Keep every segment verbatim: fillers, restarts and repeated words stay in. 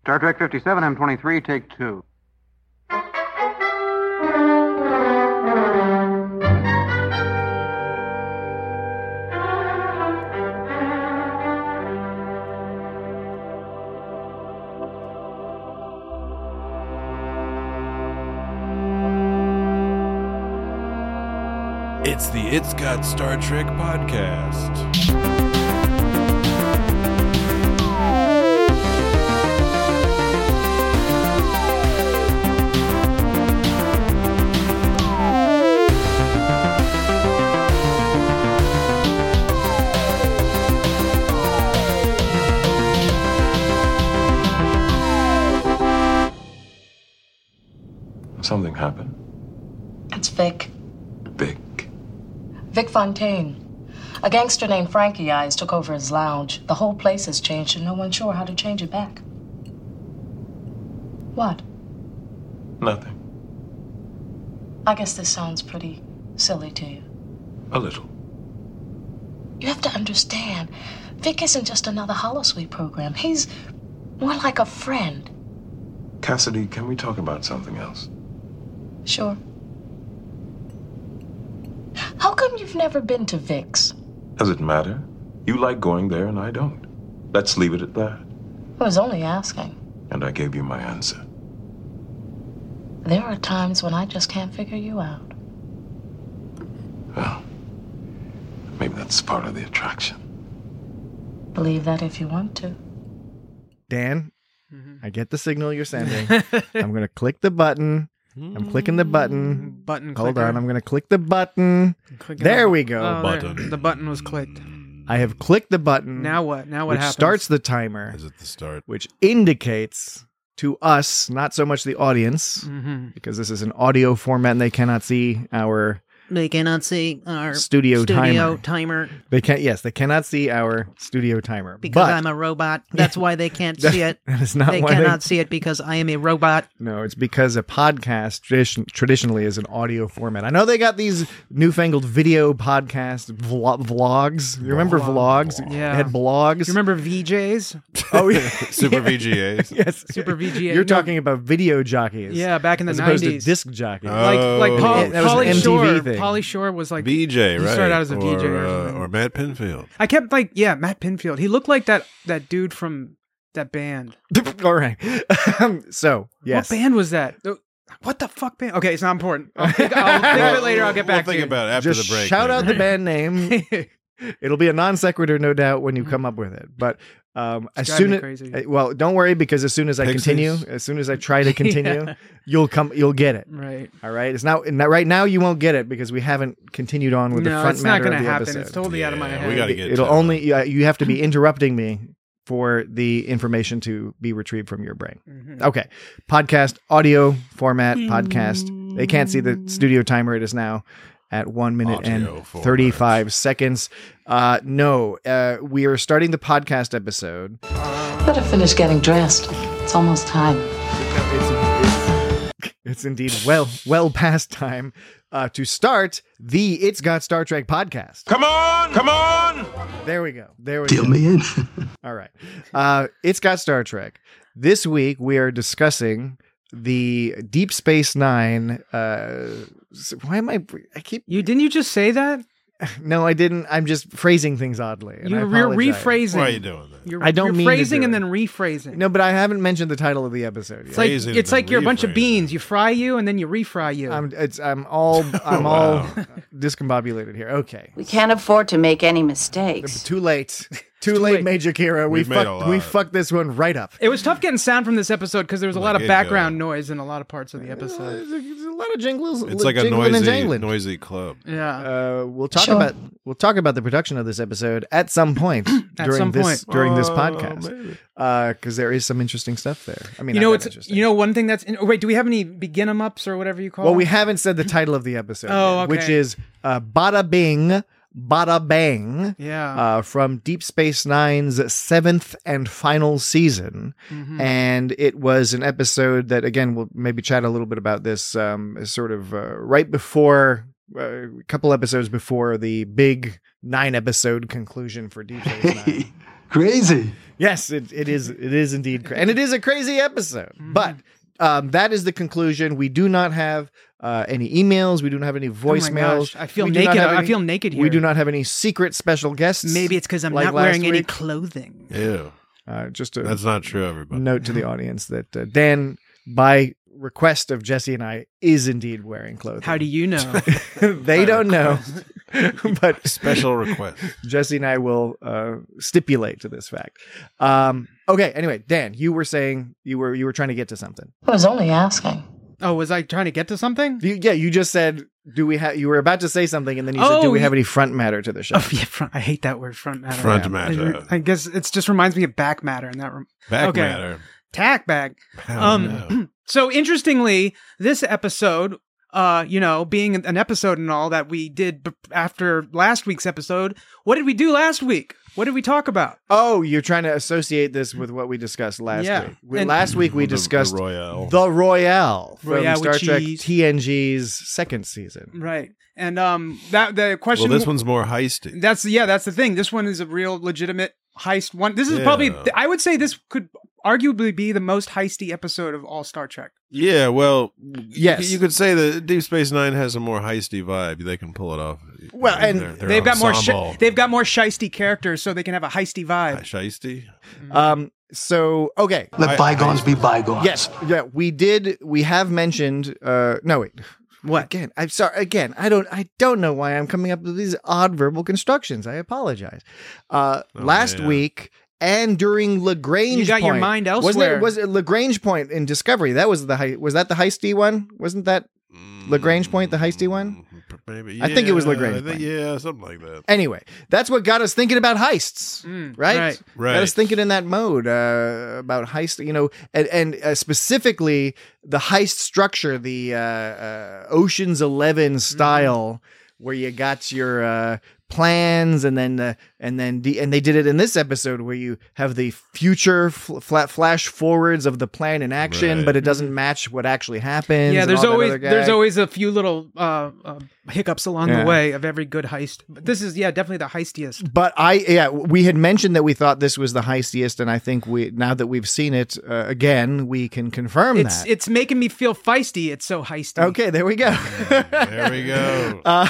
Star Trek fifty-seven, M twenty-three, take two. It's the It's Got Star Trek podcast. Something happened. It's Vic. Vic. Vic Fontaine. A gangster named Frankie Eyes took over his lounge. The whole place has changed and no one's sure how to change it back. What? Nothing. I guess this sounds pretty silly to you. A little. You have to understand, Vic isn't just another Holosuite program. He's more like a friend. Cassidy, can we talk about something else? Sure. How come you've never been to Vic's? Does it matter? You like going there and I don't. Let's leave it at that. I was only asking. And I gave you my answer. There are times when I just can't figure you out. Well, maybe that's part of the attraction. Believe that if you want to. Dan, mm-hmm. I get the signal you're sending. I'm going to click the button. I'm clicking the button. Button Hold clicker. on, I'm going to click the button. Clicking there the, we go. Oh, Button. there. The button was clicked. I have clicked the button. Now what? Now what which happens? starts the timer, Is it the start? which indicates to us, not so much the audience, Mm-hmm. because this is an audio format and they cannot see our They cannot see our studio, studio timer. timer They can't. Yes, they cannot see our studio timer because but I'm a robot. That's why they can't see it. That is not They why cannot see it because I am a robot. No, it's because a podcast tradition, traditionally is an audio format. I know they got these newfangled video podcast vlo- vlogs. You remember vlogs? Yeah. They had blogs. You remember V Js? Oh, yeah. Super V G As. Yes. Super V G A. You're No. talking about video jockeys. Yeah, back in the as opposed nineties. to disc jockeys. Like, like Oh. Paul, Yeah, that was an Pauly M T V Shore. thing. Pauly Shore was like V J, he right? started out as a or, V J or uh, something. or Matt Pinfield. I kept like, yeah, Matt Pinfield. He looked like that that dude from that band. All right. Um, so, yes. What band was that? What the fuck band? Okay, it's not important. I'll think, I'll think of it later. I'll get back we'll to think you. about it after Just the break. shout there. out the band name. It'll be a non sequitur, no doubt, when you come up with it. But um, as driving soon me as crazy. uh, well, don't worry because as soon as I Pixies. continue, as soon as I try to continue, you'll come, you'll get it. Right. All right. It's now, now right now you won't get it because we haven't continued on with the No, front it's not matter going of to the happen. episode. It's totally out of my Yeah, head. we gotta get It'll to only uh, you have to be interrupting me for the information to be retrieved from your brain. Mhm. Okay. Podcast audio format podcast. They can't see the studio timer. It is now at one minute Audio and format. thirty-five seconds. Uh, no, uh, we are starting the podcast episode. Better finish getting dressed. It's almost time. It's, it's, it's indeed well, well past time uh, to start the It's Got Star Trek podcast. Come on! Come on! There we go. There we Deal go. me in. All right. Uh, it's got Star Trek. This week we are discussing the Deep Space Nine. Uh, s- why am I? I keep. You didn't you just say that? No, I didn't. I'm just phrasing things oddly. and I You're, you're apologize. rephrasing. Why are you doing that? You're, I don't you're mean to phrasing do and it. then rephrasing. No, but I haven't mentioned the title of the episode yet. it's like Phrasing it's and like you're a bunch of rephrasing. beans. You fry you and then you refry you. I'm. It's. I'm all. I'm Wow. all discombobulated here. Okay. We can't afford to make any mistakes. Too late. Too, late, late. Major Kira. We We've made a fucked. We lot. fucked this one right up. It was tough getting sound from this episode because there was a lot Like of it, background uh, noise in a lot of parts of the episode. There's a, there's a lot of jingles. It's like a jingling and noisy, jangling. noisy club. Yeah. Uh, we'll talk Sure. about we'll talk about the production of this episode at some point At during some this point. during this Oh, podcast maybe. because there is some interesting stuff there. I mean, you not know, that it's interesting. you know one thing that's in, oh, wait. Do we have any begin 'em ups or whatever you call? well, them? we haven't said the title of the episode, Oh, yet, which okay. is uh, Bada Bing, Bada Bang. Yeah. Uh, from Deep Space Nine's seventh and final season. Mhm. And it was an episode that, again, we'll maybe chat a little bit about this um, sort of uh, right before, uh, a couple episodes before the big nine episode conclusion for Deep Space Nine. Crazy. Yes, it, it is. It is indeed, cra- and it is a crazy episode. Mm-hmm. But um, that is the conclusion. We do not have uh, any emails. We do not have any Oh my voicemails. gosh, I feel We do not naked. have I any- feel naked here. We do not have any secret special guests. Maybe it's because I'm like not last wearing any week. clothing. Ew. Uh, just a That's not true, everybody. note to the audience that uh, Dan, by request of Jesse and I, is indeed wearing clothing. How do you know? They don't know, but Special request. Jesse and I will uh, stipulate to this fact. Um, okay. Anyway, Dan, you were saying you were you were trying to get to something. I was only asking. Oh, was I trying to get to something? You, yeah, you just said, "Do we have?" You were about to say something, and then you said, Oh, "Do we you- have any front matter to the show?" Oh yeah, front. I hate that word, front matter. Front Yeah. matter. I, I guess it just reminds me of back matter, and that rem- Back Okay. matter. tack bag. Oh, Um, no. So interestingly, this episode, uh, you know, being an episode and all that we did b- after last week's episode, what did we do last week? What did we talk about? Oh, you're trying to associate this with what we discussed last Yeah. week. We, And- last week we The- the discussed Royale. the Royale from Royale with Star Trek cheese. T N G's second season. Right. And um, that the Well, question. this one's more heisty. That's yeah, that's the thing. This one is a real legitimate heist one. This is Yeah. probably I would say this could arguably be the most heisty episode of all Star Trek. Yeah, well, Yes. you, you could say that Deep Space Nine has a more heisty vibe. They can pull it off. Well, and Their- their they've got more ensemble. sh- they've got more shisty characters, so they can have a heisty vibe. Heisty? Um. So okay. Let I- bygones be bygones. Yes. Yeah. We did. We have mentioned. Uh. No. Wait. What? Again, I'm sorry. Again, I don't. I don't know why I'm coming up with these odd verbal constructions. I apologize. Uh. Oh, last man. week and during Lagrange, You got your Point- mind Wasn't elsewhere. it? Was it Lagrange Point in Discovery? That was the hei- was that the heisty one? Wasn't that Lagrange Point the heisty one? Maybe. I think it was yeah, Lagrange I think- Point. Yeah, something like that. Anyway, that's what got us thinking about heists, Mm, right? right. Right. Got us thinking in that mode uh, about heist, you know, and, and uh, specifically the heist structure, the uh, uh, Ocean's Eleven style, where you got your uh, plans, and then uh, and then the, and they did it in this episode where you have the future fl- flat flash forwards of the plan in action, Right. but it doesn't match what actually happens. Yeah, and there's all that always other there's gag. always a few little uh, uh, hiccups along Yeah. the way of every good heist. But this is yeah, definitely the heistiest. But I, yeah, we had mentioned that we thought this was the heistiest, and I think we now that we've seen it uh, again, we can confirm It's that. it's making me feel feisty. It's so heisty. Okay, there we go. There we go. Uh,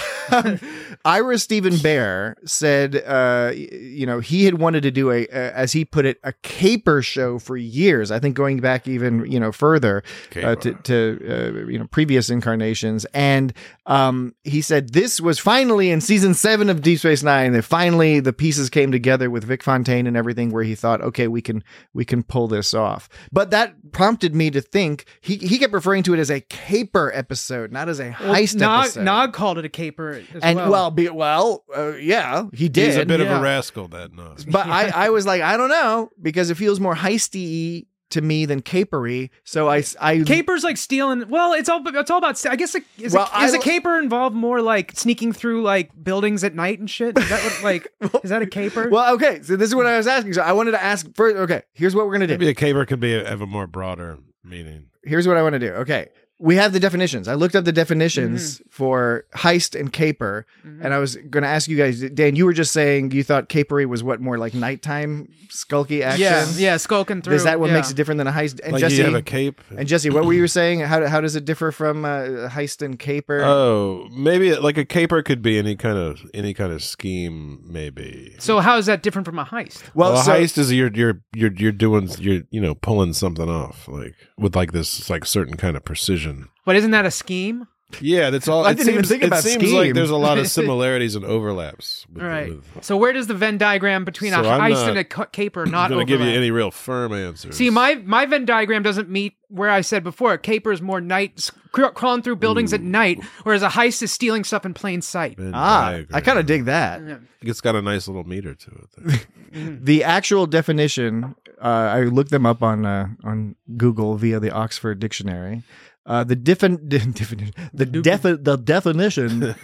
Ira Stephen Bear said, uh, y- you know, he had wanted to do a, uh, as he put it, a caper show for years. I think going back even, you know, further uh, to, to uh, you know, previous incarnations. And um, he said this was finally in season seven of Deep Space Nine. That finally the pieces came together with Vic Fontaine and everything, where he thought, okay, we can we can pull this off. But that prompted me to think he he kept referring to it as a caper episode, not as a Well, heist Nog, episode. Nog called it a caper as And well. well, be, well, uh, yeah, he did. He's a bit yeah. of a rascal, that knows. But I, I was like, I don't know, because it feels more heisty to me than capery. So I, I Caper's like stealing. Well, it's all it's all about. I guess like, is, Well, a, I is a don't- caper involved more like sneaking through like buildings at night and shit? Is that what, like is that a caper? Well, okay. So this is what I was asking. So I wanted to ask first. Okay, here's what we're gonna do. Maybe a caper could be a, have a more broader meaning. Here's what I want to do. Okay. We have the definitions. I looked up the definitions Mm-hmm. for heist and caper, and I was going to ask you guys, Dan, you were just saying you thought capery was what, more like nighttime skulky action? yeah, yeah, skulking through. Is that what yeah. makes it different than a heist? And Like Jesse, you have a cape. and Jesse, what were you saying? How how does it differ from uh, heist and caper? Oh, maybe like a caper could be any kind of any kind of scheme, maybe. So how is that different from a heist? well, Well, a so, heist is you're you're you're you're doing you're you know pulling something off like with like this like certain kind of precision. But isn't that a scheme? Yeah, that's all. I it didn't even seems, think it about seems scheme. like there's a lot of similarities and overlaps. With, Right. with- So where does the Venn diagram between a So I'm heist not and a ca- caper I'm not going to give you overlap? any real firm answers. See, my my Venn diagram doesn't meet where I said before. A caper is more night, s- cr- crawling through buildings at night, whereas a heist is stealing stuff in plain sight. Venn ah, diagram. I kind of dig that. It's got a nice little meter to it. There. The actual definition, uh, I looked them up on uh, on Google via the Oxford Dictionary. Uh, the defin- de- definition, the defi- the definition.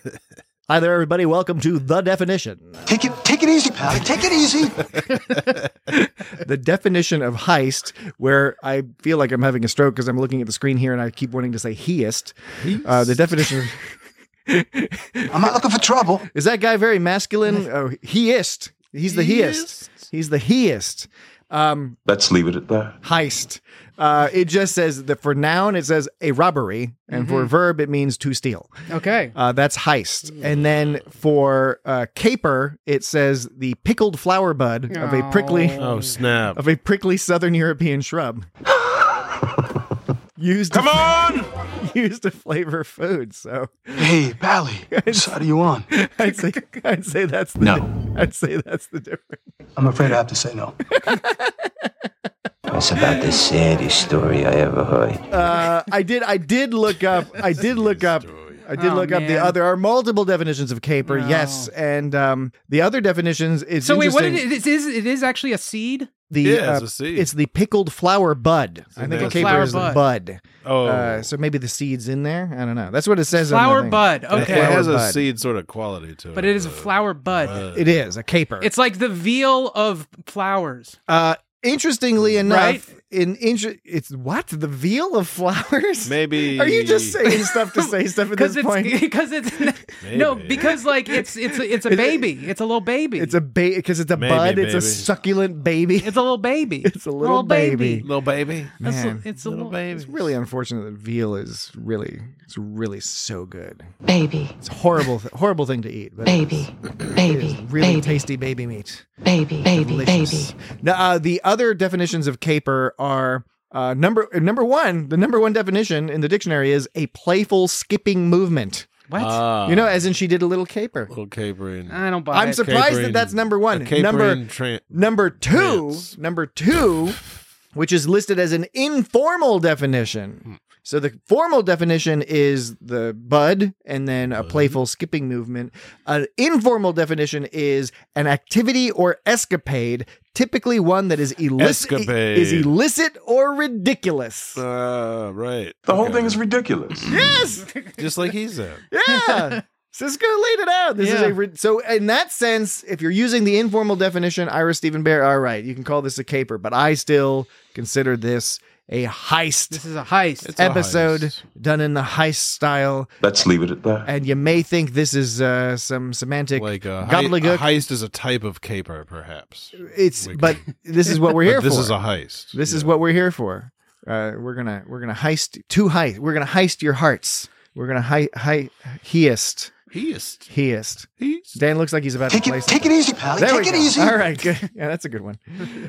Hi there, everybody. Welcome to the definition. Take it, take it easy, pal. Take it easy. The definition of heist, where I feel like I'm having a stroke because I'm looking at the screen here and I keep wanting to say heist. Uh, the definition I'm not looking for trouble. is that guy very masculine? Oh, heist. He's the heist. He's the heist. Um, Let's leave it at that. Heist. Uh, it just says that for noun, it says a robbery, and Mm-hmm. for verb, it means to steal. Okay. Uh, that's heist. And then for uh, caper, it says the pickled flower bud of a prickly Oh, snap. of a prickly Southern European shrub. Used Come to, on! used to flavor food. So Hey, Pally, whose side are you on? I'd say I'd say that's the No. I'd say that's the difference. I'm afraid I have to say no. That's about the saddest story I ever heard. Uh, I did I did look up I did look up I did Oh, look up the man. other. There are multiple definitions of caper, No. yes, and um, the other definitions. It's So wait, what interesting. it is? It is it is actually a seed? The, Yeah, it's uh, a seed. It's the pickled flower bud. I think a that's- caper Flower is the bud. bud. Oh. Uh, so maybe the seed's in there. I don't know. That's what it says. Flower on the thing. bud. It- Okay. It has a bud. seed sort of quality to it. But it is a uh, flower bud. It is a caper. It's like the veal of flowers. uh, interestingly enough, Right? in inter- it's what the veal of flowers. Maybe. Are you just saying stuff to say stuff at this Because point? it's because it's no Maybe. because like it's it's a, it's a It's a- baby. It's a little baby. It's a baby because it's a Maybe, bud. It's a baby. succulent baby. it's a little baby. It's a little baby. Little baby. That's a- Man, it's a little, baby. It's really unfortunate that veal is really it's really so good. Baby, It's a horrible th- horrible thing to eat, but baby, it baby, is really baby, tasty baby meat. baby, baby, Delicious. baby. Now, uh, the other definitions of caper are uh, number number one. The number one definition in the dictionary is a playful skipping movement. What? Ah, You know, as in she did a little caper. little capering. I don't buy I'm it. surprised that Capering- that's number one. a capering Number tran- number two. trance. Number two, which is listed as an informal definition. So the formal definition is the bud and then a playful skipping movement. An informal definition is an activity or escapade, typically one that is illicit, Escapade. is illicit or ridiculous. Uh, right. The whole Okay. thing is ridiculous. Yes, Just like he said. yeah. Cisco laid it out. This is Yeah. a ri- so in that sense, if you're using the informal definition, Ira Stephen Bear, all right, you can call this a caper, but I still consider this a heist. This is a heist. It's a episode heist. done in the heist style, Let's leave it at that. and you may think this is uh, some semantic Like a, hei- a gobbledygook. heist is a type of caper, perhaps. It's We- but this is what we're here But this for. is a heist. This is Yeah. what we're here for. Uh, we're gonna we're gonna heist two heist. We're gonna heist your hearts. We're gonna hi hi heist Heist. heist. Heist. Dan looks like he's about Take to play. it, take something. it easy, Pally. There we Take it go. easy. All right, good. Yeah, that's a good one.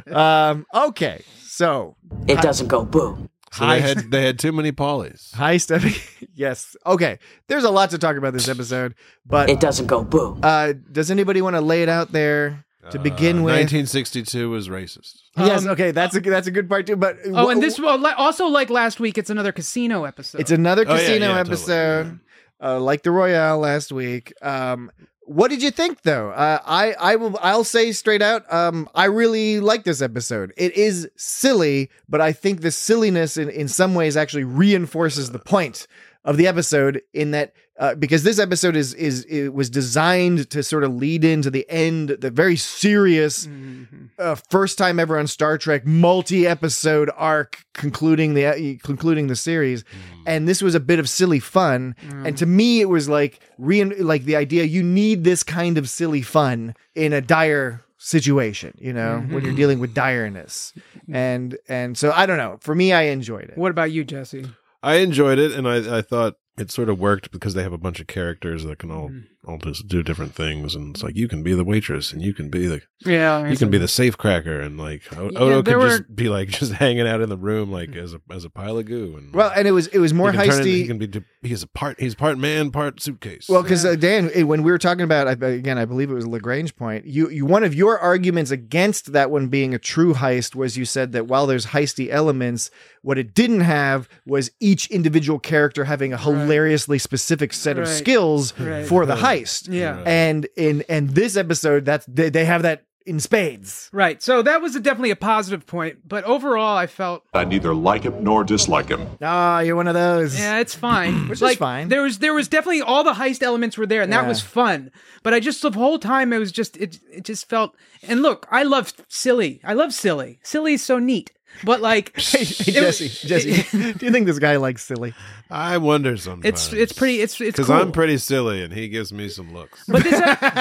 Um, okay, so It doesn't go boo. So they Heist. had they had too many polys. heist. epi- yes. Okay. There's a lot to talk about this episode, but It doesn't go boo. uh, does anybody want to lay it out there to begin Uh, with? nineteen sixty-two was racist. Yes. Um, Okay. That's a that's a good part too. But Oh, wh- and this well, li- also like last week, it's another casino episode. it's another Oh, yeah, casino yeah, totally. episode, uh, like the Royale last week. Um, what did you think though? Uh, I I will I'll say straight out. Um, I really like this episode. It is silly, but I think the silliness in in some ways actually reinforces the point of the episode in that uh, because this episode is is it was designed to sort of lead into the end, the very serious Mhm. uh, first time ever on Star Trek multi episode arc concluding the uh, concluding the series, and this was a bit of silly fun. And to me, it was like re like the idea you need this kind of silly fun in a dire situation, you know, when you're dealing with direness, and and so I don't know. For me, I enjoyed it. What about you, Jesse? I enjoyed it, and I, I thought it sort of worked because they have a bunch of characters that can all all just do different things, and it's like you can be the waitress, and you can be the Yeah, you can be the safe cracker, and like O- Yeah, Odo there can were- just be like just hanging out in the room like as a as a pile of goo, and Well, and it was it was more he can turn it- heisty. he can be he's a part he's part man, part suitcase. Well, because uh, Dan, eh, when we were talking about I- again, I believe it was Lagrange point. You, you, one of your arguments against that one being a true heist was you said that while there's heisty elements, what it didn't have was each individual character having a hilariously specific set of Right. skills Right. for the heist. Yeah. Right. and in and this episode, that's they, they have that in spades. Right. So that was a, definitely a positive point, but overall, I felt I neither like him nor dislike him. Ah, you're one of those. yeah, it's fine. Which is like, fine. There was there was definitely all the heist elements were there, and that Yeah. was fun. But I just the whole time it was just it it just felt. And look, I love silly. I love silly. Silly is so neat. But like, Hey, hey, it was- Jesse, Jesse, do you think this guy likes silly? I wonder sometimes it's it's pretty it's it's because cool. I'm pretty silly, and he gives me some looks. But this, ep-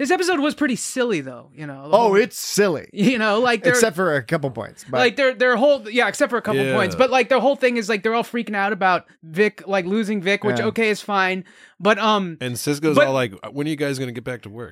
This episode was pretty silly, though. You know. Oh, whole, it's silly. You know, like except for a couple points. But. Like their their whole yeah, except for a couple yeah. points. But like their whole thing is like they're all freaking out about Vic like losing Vic, which Yeah. okay is fine. But um, and Cisco's but, all like, "When are you guys gonna get back to work?"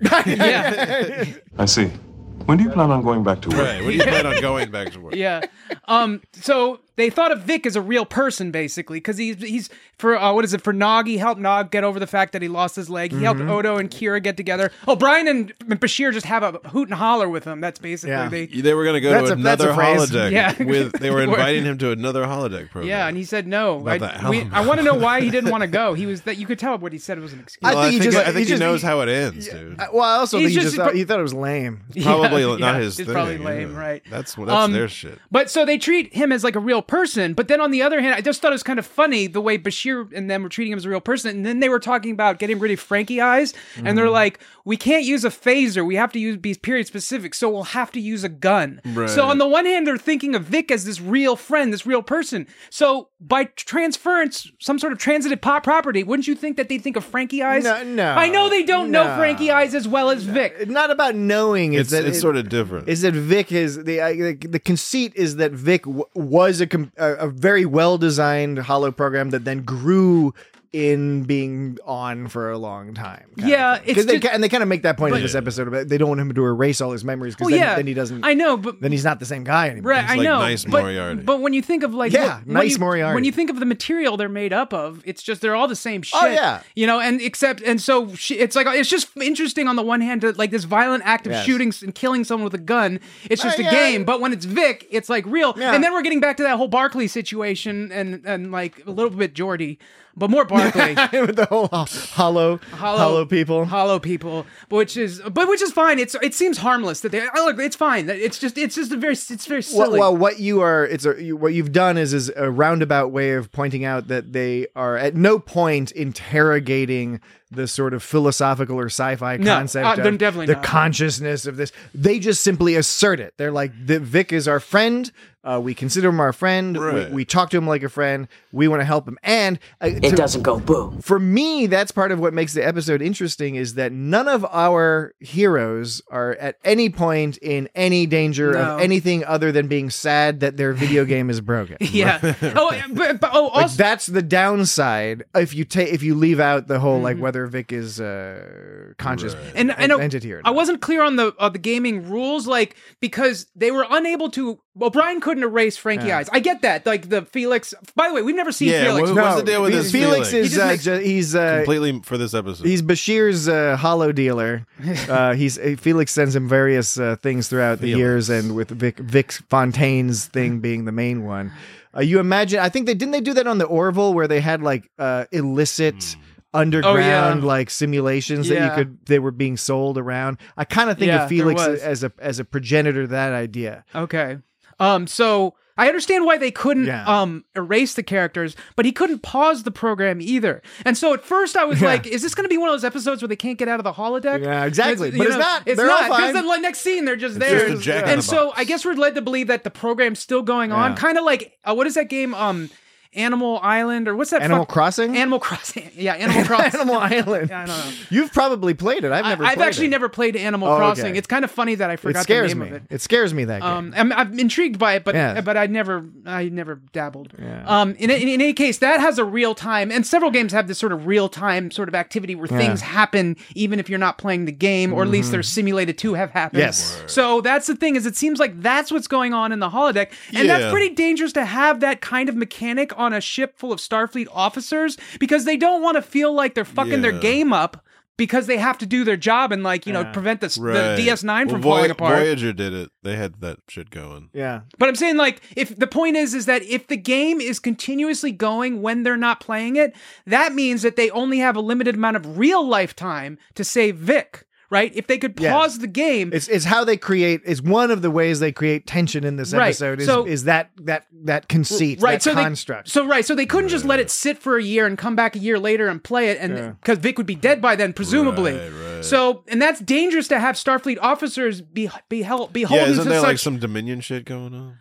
yeah. I see. When do you plan on going back to work? Right. When do you plan on going back to work? Yeah. Um. So they thought of Vic as a real person, basically, because he's he's for uh, what is it for Nog? He helped Nog get over the fact that he lost his leg. He Mm-hmm. helped Odo and Kira get together. Oh, Brian and Bashir just have a hoot and holler with him. That's basically Yeah. they. They were gonna go That's to a- that's another a phrase. holodeck. Yeah. With they were inviting him to another holodeck program. Yeah, and he said no. About I, that we, helmet. I want to know why he didn't want to go. He was that you could tell what he said was an excuse. I Well, think he just- I think he he, just- knows he- how it ends, dude. Uh, well, I also He's think he just- just thought, he thought it was lame. Probably Yeah, not yeah, his it's thing. probably yeah. lame, right? That's that's Um, their shit. But so they treat him as like a real person. But then on the other hand, I just thought it was kind of funny the way Bashir and them were treating him as a real person. And then they were talking about getting rid of Frankie eyes. And Mm-hmm. they're like, we can't use a phaser. We have to use be period specific. So we'll have to use a gun. Right. So on the one hand, they're thinking of Vic as this real friend, this real person. So by transference, some sort of transitive pop property, wouldn't you think that they think of Frankie eyes? No, no. I know they don't know No. Frankie eyes as well as Vic. It's not about knowing. It's that it's it- sort of different. Is that Vic is the I, the, the conceit is that Vic w- was a, com- a a very well designed hollow program that then grew in being on for a long time. Yeah, it's because they just- ca- and they kind of make that point in but- this episode about they don't want him to erase all his memories because Well, then, yeah, then he doesn't. I know, but then he's not the same guy anymore. Right, I like know. nice but, Moriarty. but when you think of like Yeah, what- when nice you- Moriarty. When you think of the material they're made up of, it's just they're all the same shit. Oh, yeah. you know, and except and so she, it's like it's just interesting on the one hand to like this violent act of Yes. shooting and killing someone with a gun. It's just Uh, a yeah. game, but when it's Vic, it's like real. Yeah. And then we're getting back to that whole Barkley situation and and like a little bit Geordie. But more Barkley, with the whole ho- hollow, hollow, people. hollow people, which is, but which is fine. It's it seems harmless that they. I look, it's fine. It's just it's just a very it's very Well, silly. well, what you are, it's a, you, what you've done is is a roundabout way of pointing out that they are at no point interrogating the sort of philosophical or sci-fi No, concept uh, they're of definitely the not. consciousness of this. They just simply assert it. They're like, the Vic is our friend. Uh, we consider him our friend. Right. We, we talk to him like a friend. We want to help him. And uh, It to- doesn't go boo. for me, that's part of what makes the episode interesting is that none of our heroes are at any point in any danger No. of anything other than being sad that their video game is broken. yeah. Oh, but, but oh, Like also. that's the downside if you take if you leave out the whole Mm-hmm. like whether Vic is uh, conscious and and entity or I not. wasn't clear on the uh, the gaming rules, like because they were unable to. Well, Brian couldn't erase Frankie Yeah. eyes. I get that. Like the Felix. By the way, we've never seen Yeah, Felix. what- what's the deal with Fe- this Felix? Felix? Is He just uh, makes- ju- he's uh, Completely for this episode. He's Bashir's uh, hollow dealer. Uh, he's uh, Felix sends him various uh, things throughout the Felix. years, and with Vic, Vic Fontaine's thing being the main one. Uh, you imagine? I think they didn't they do that on the Orville where they had like uh, illicit underground Oh, yeah. like simulations that Yeah. you could they were being sold around. I kind of think Yeah, of Felix there was. as a as a progenitor to that idea. Okay. Um. So I understand why they couldn't Yeah. um erase the characters, but he couldn't pause the program either. And so at first I was Yeah. like, "Is this going to be one of those episodes where they can't get out of the holodeck?" Yeah, exactly. It's- But you it's know, not. It's They're all not because fine. the like, next scene they're just It's there. just a jack in and the so box. I guess we're led to believe that the program's still going on, Yeah. kind of like uh, what is that game? Um. Animal Island or what's that? Animal fuck- Crossing? Animal Crossing. Yeah, Animal Crossing. Animal Island. Yeah, I don't know. You've probably played it. I've never. I, I've played actually it. never played Animal Oh, okay. Crossing. It's kind of funny that I It forgot the scares name me. of it. It scares me that game. Um, I'm, I'm intrigued by it, but Yes. but I never I never dabbled. Yeah. Um, in, in in any case, that has a real time, and several games have this sort of real time sort of activity where Yeah. things happen even if you're not playing the game, or at least they're simulated to have happened. Yes. So that's the thing is, it seems like that's what's going on in the holodeck, and Yeah. that's pretty dangerous to have that kind of mechanic on a ship full of Starfleet officers because they don't want to feel like they're fucking their Yeah. game up. Because they have to do their job and like you know Yeah. prevent the, Right. the D S nine Well, from Voy- falling apart. Voyager did it. They had that shit going. yeah. But I'm saying, like, if the point is, is that if the game is continuously going when they're not playing it, that means that they only have a limited amount of real lifetime to save Vic, right? If they could Yes. pause the game, It's it's how they create. It's one of the ways they create tension in this Right. episode. Is, So- is that that that conceit, right? that So construct. they, so right, so they couldn't just let it sit for a year and come back a year later and play it, and Yeah. because Vic would be dead by then, presumably. Right, right. So, and that's dangerous to have Starfleet officers be be held Yeah, beholden isn't to there such. like some Dominion shit going on?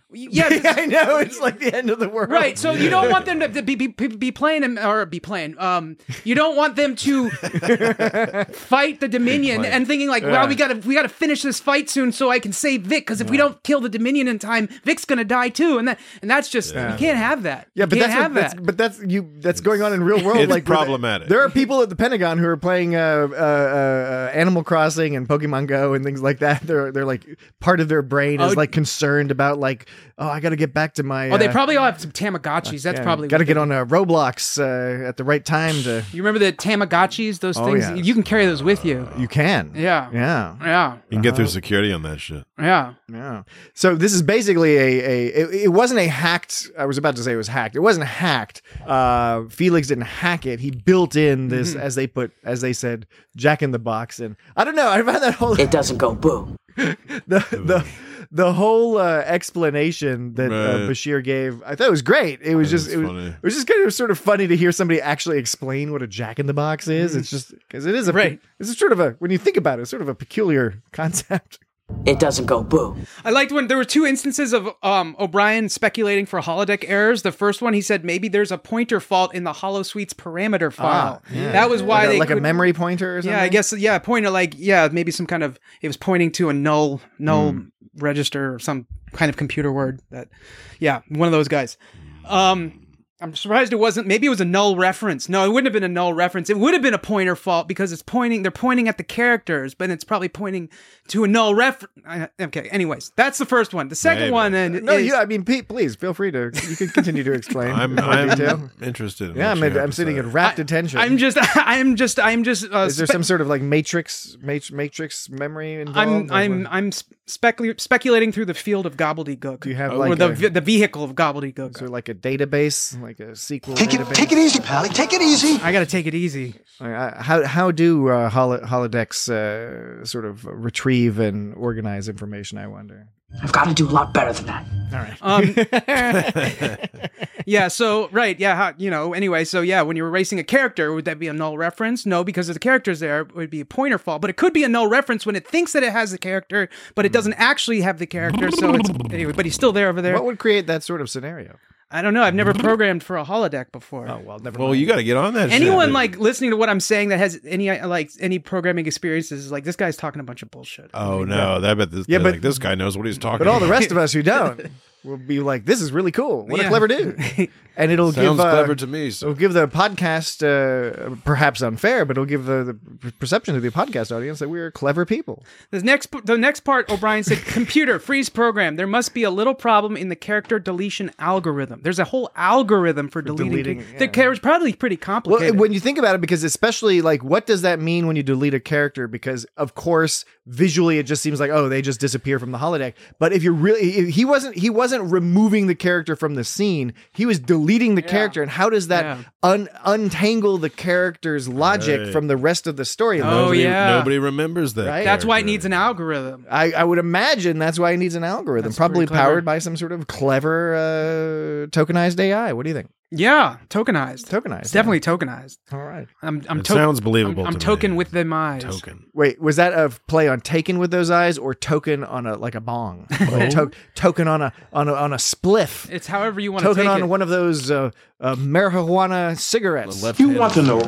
Yeah, I know it's like the end of the world. Right, so you don't want them to be be, be playing him or be playing. Um, you don't want them to fight the Dominion and thinking like, Yeah. well, we gotta we gotta finish this fight soon so I can save Vic because if we don't kill the Dominion in time, Vic's gonna die too, and that and that's just Yeah. you can't have that. Yeah, you but can't that's, have what, that's that. but that's you that's going on in real world. It's like where the- problematic. there are people at the Pentagon who are playing uh, uh, uh, Animal Crossing and Pokemon Go and things like that. They're they're like part of their brain is Oh, like concerned about like, oh, I got to get back to my. Oh, they uh, probably all have some Tamagotchis. That's yeah, probably got to what get they- on uh, Roblox uh, at the right time to. You remember the Tamagotchis? Those Oh, things yeah. you can carry those with you. You can. Yeah. Yeah. Yeah. You can get through security on that shit. Yeah. Yeah. So this is basically a a it, it wasn't a hacked. I was about to say it was hacked. It wasn't hacked. Uh, Felix didn't hack it. He built in this, Mhm. as they put, as they said, Jack in the Box. And I don't know. I found that whole. It doesn't go boo. the the the whole uh, explanation that uh, Right. Bashir gave, I thought it was great. It was That just is it was, funny. it was just kind of sort of funny to hear somebody actually explain what a Jack in the Box is. It's just because it is a Right. It's sort of a when you think about it, it's sort of a peculiar concept. It doesn't go boo. I liked when there were two instances of um, O'Brien speculating for holodeck errors. The first one, he said maybe there's a pointer fault in the HoloSuite's parameter file. Ah, yeah. That was why like a, they like a couldn't- memory pointer or something. Yeah, I guess yeah, pointer like yeah, maybe some kind of it was pointing to a null null Hmm. register or some kind of computer word that yeah, one of those guys. Um I'm surprised it wasn't maybe it was a null reference. No, it wouldn't have been a null reference. It would have been a pointer fault because it's pointing they're pointing at the characters, but it's probably pointing to a null reference. Okay, anyways, that's the first one. The second Maybe. one then No, is, yeah, I mean, Pete, please feel free to. You can continue to explain. I'm, in more I'm detail. interested. In Yeah, what I'm, you have I'm to sitting say. in rapt attention. I'm just I'm just I'm just uh, Is there spe- some sort of like matrix, mat- matrix memory involved? I'm Like, I'm what- I'm specul- speculating through the field of gobbledygook. Do you have or like the a- ve- the vehicle of gobbledygook? is there like a database, like a SQL Take it, database? take it easy, Pally. Take it easy. I got to take it easy. Uh, how how do uh, holo- holodecks uh, sort of retrieve and organize information? I wonder. I've got to do a lot better than that. All right. Um, yeah. So right. Yeah. How, you know. Anyway. So yeah. When you're erasing a character, would that be a null reference? No, because if the character's there, it would be a pointer fault. But it could be a null reference when it thinks that it has the character, but it doesn't actually have the character. So it's anyway. But he's still there over there. What would create that sort of scenario? I don't know. I've never programmed for a holodeck before. Oh well, never. Well, mind. you got to get on that. Anyone shit. like listening to what I'm saying that has any uh, like any programming experiences is like this guy's talking a bunch of bullshit. Oh no, that bet this. Yeah, Yeah, but- like, this guy knows what he's talking. But all the about. rest of us who don't will be like, "This is really cool. What a Yeah. clever dude!" And it'll Sounds give uh, clever to me. it'll So. give the podcast uh, perhaps unfair, but it'll give the, the perception to the podcast audience that we're clever people. The next the next part, O'Brien said, "Computer freeze program. There must be a little problem in the character deletion algorithm. There's a whole algorithm for, deleting. deleting, The yeah. character's probably pretty Well, complicated. when you think about it, because especially like, what does that mean when you delete a character? Because of course, visually, it just seems like, oh, they just disappear from the holodeck. But if you're really, he wasn't, he wasn't removing the character from the scene. He was deleting the character. And how does that Yeah. un- untangle the character's logic Right. from the rest of the story? Oh, Nobody, yeah. nobody remembers that. Right? That's why it character. needs an algorithm. I, I would imagine that's why it needs an algorithm, That's probably pretty clever. powered by some sort of clever uh, tokenized A I. What do you think? Yeah, tokenized. Tokenized. It's definitely tokenized. All right. I'm I'm It to- sounds believable I'm, I'm to me. token with them eyes. Token. Wait, was that a play on taken with those eyes or token on a like a bong? Like to- token on a on a on a spliff? It's however you want to Token take on it. one of those uh, uh, marijuana cigarettes. Left You hand. want to know?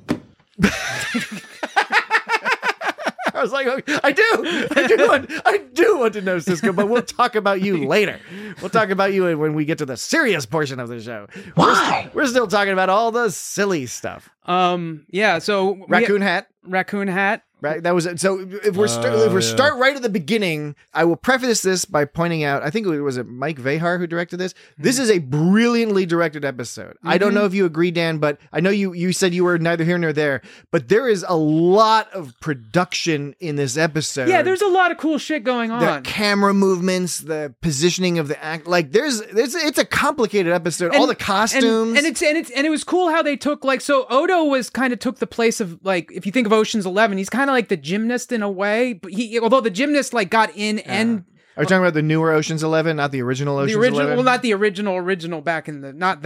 I was like, okay, I do, I do, want, I do want to know, Cisco, but we'll talk about you later. We'll talk about you when we get to the serious portion of the show. Why? We're, we're still talking about all the silly stuff. Um. Yeah. So we- Raccoon hat. raccoon hat. Right. That was it. So if we're st- Oh, if we yeah. start right at the beginning, I will preface this by pointing out. I think it was it Mike Vehar who directed this. This is a brilliantly directed episode. I don't know if you agree, Dan, but I know you you said you were neither here nor there. But there is a lot of production in this episode. Yeah. There's a lot of cool shit going the on. camera movements, the positioning of the act. Like there's there's it's a complicated episode. All And- the costumes. And, and it's and it's and it was cool how they took like so Odo was kind of took the place of like if you think of Ocean's Eleven, he's kind of like the gymnast in a way, but he although the gymnast like got in and Are you talking about the newer Ocean's Eleven, not the original Ocean's the original Eleven? well not the original original back in the not that one.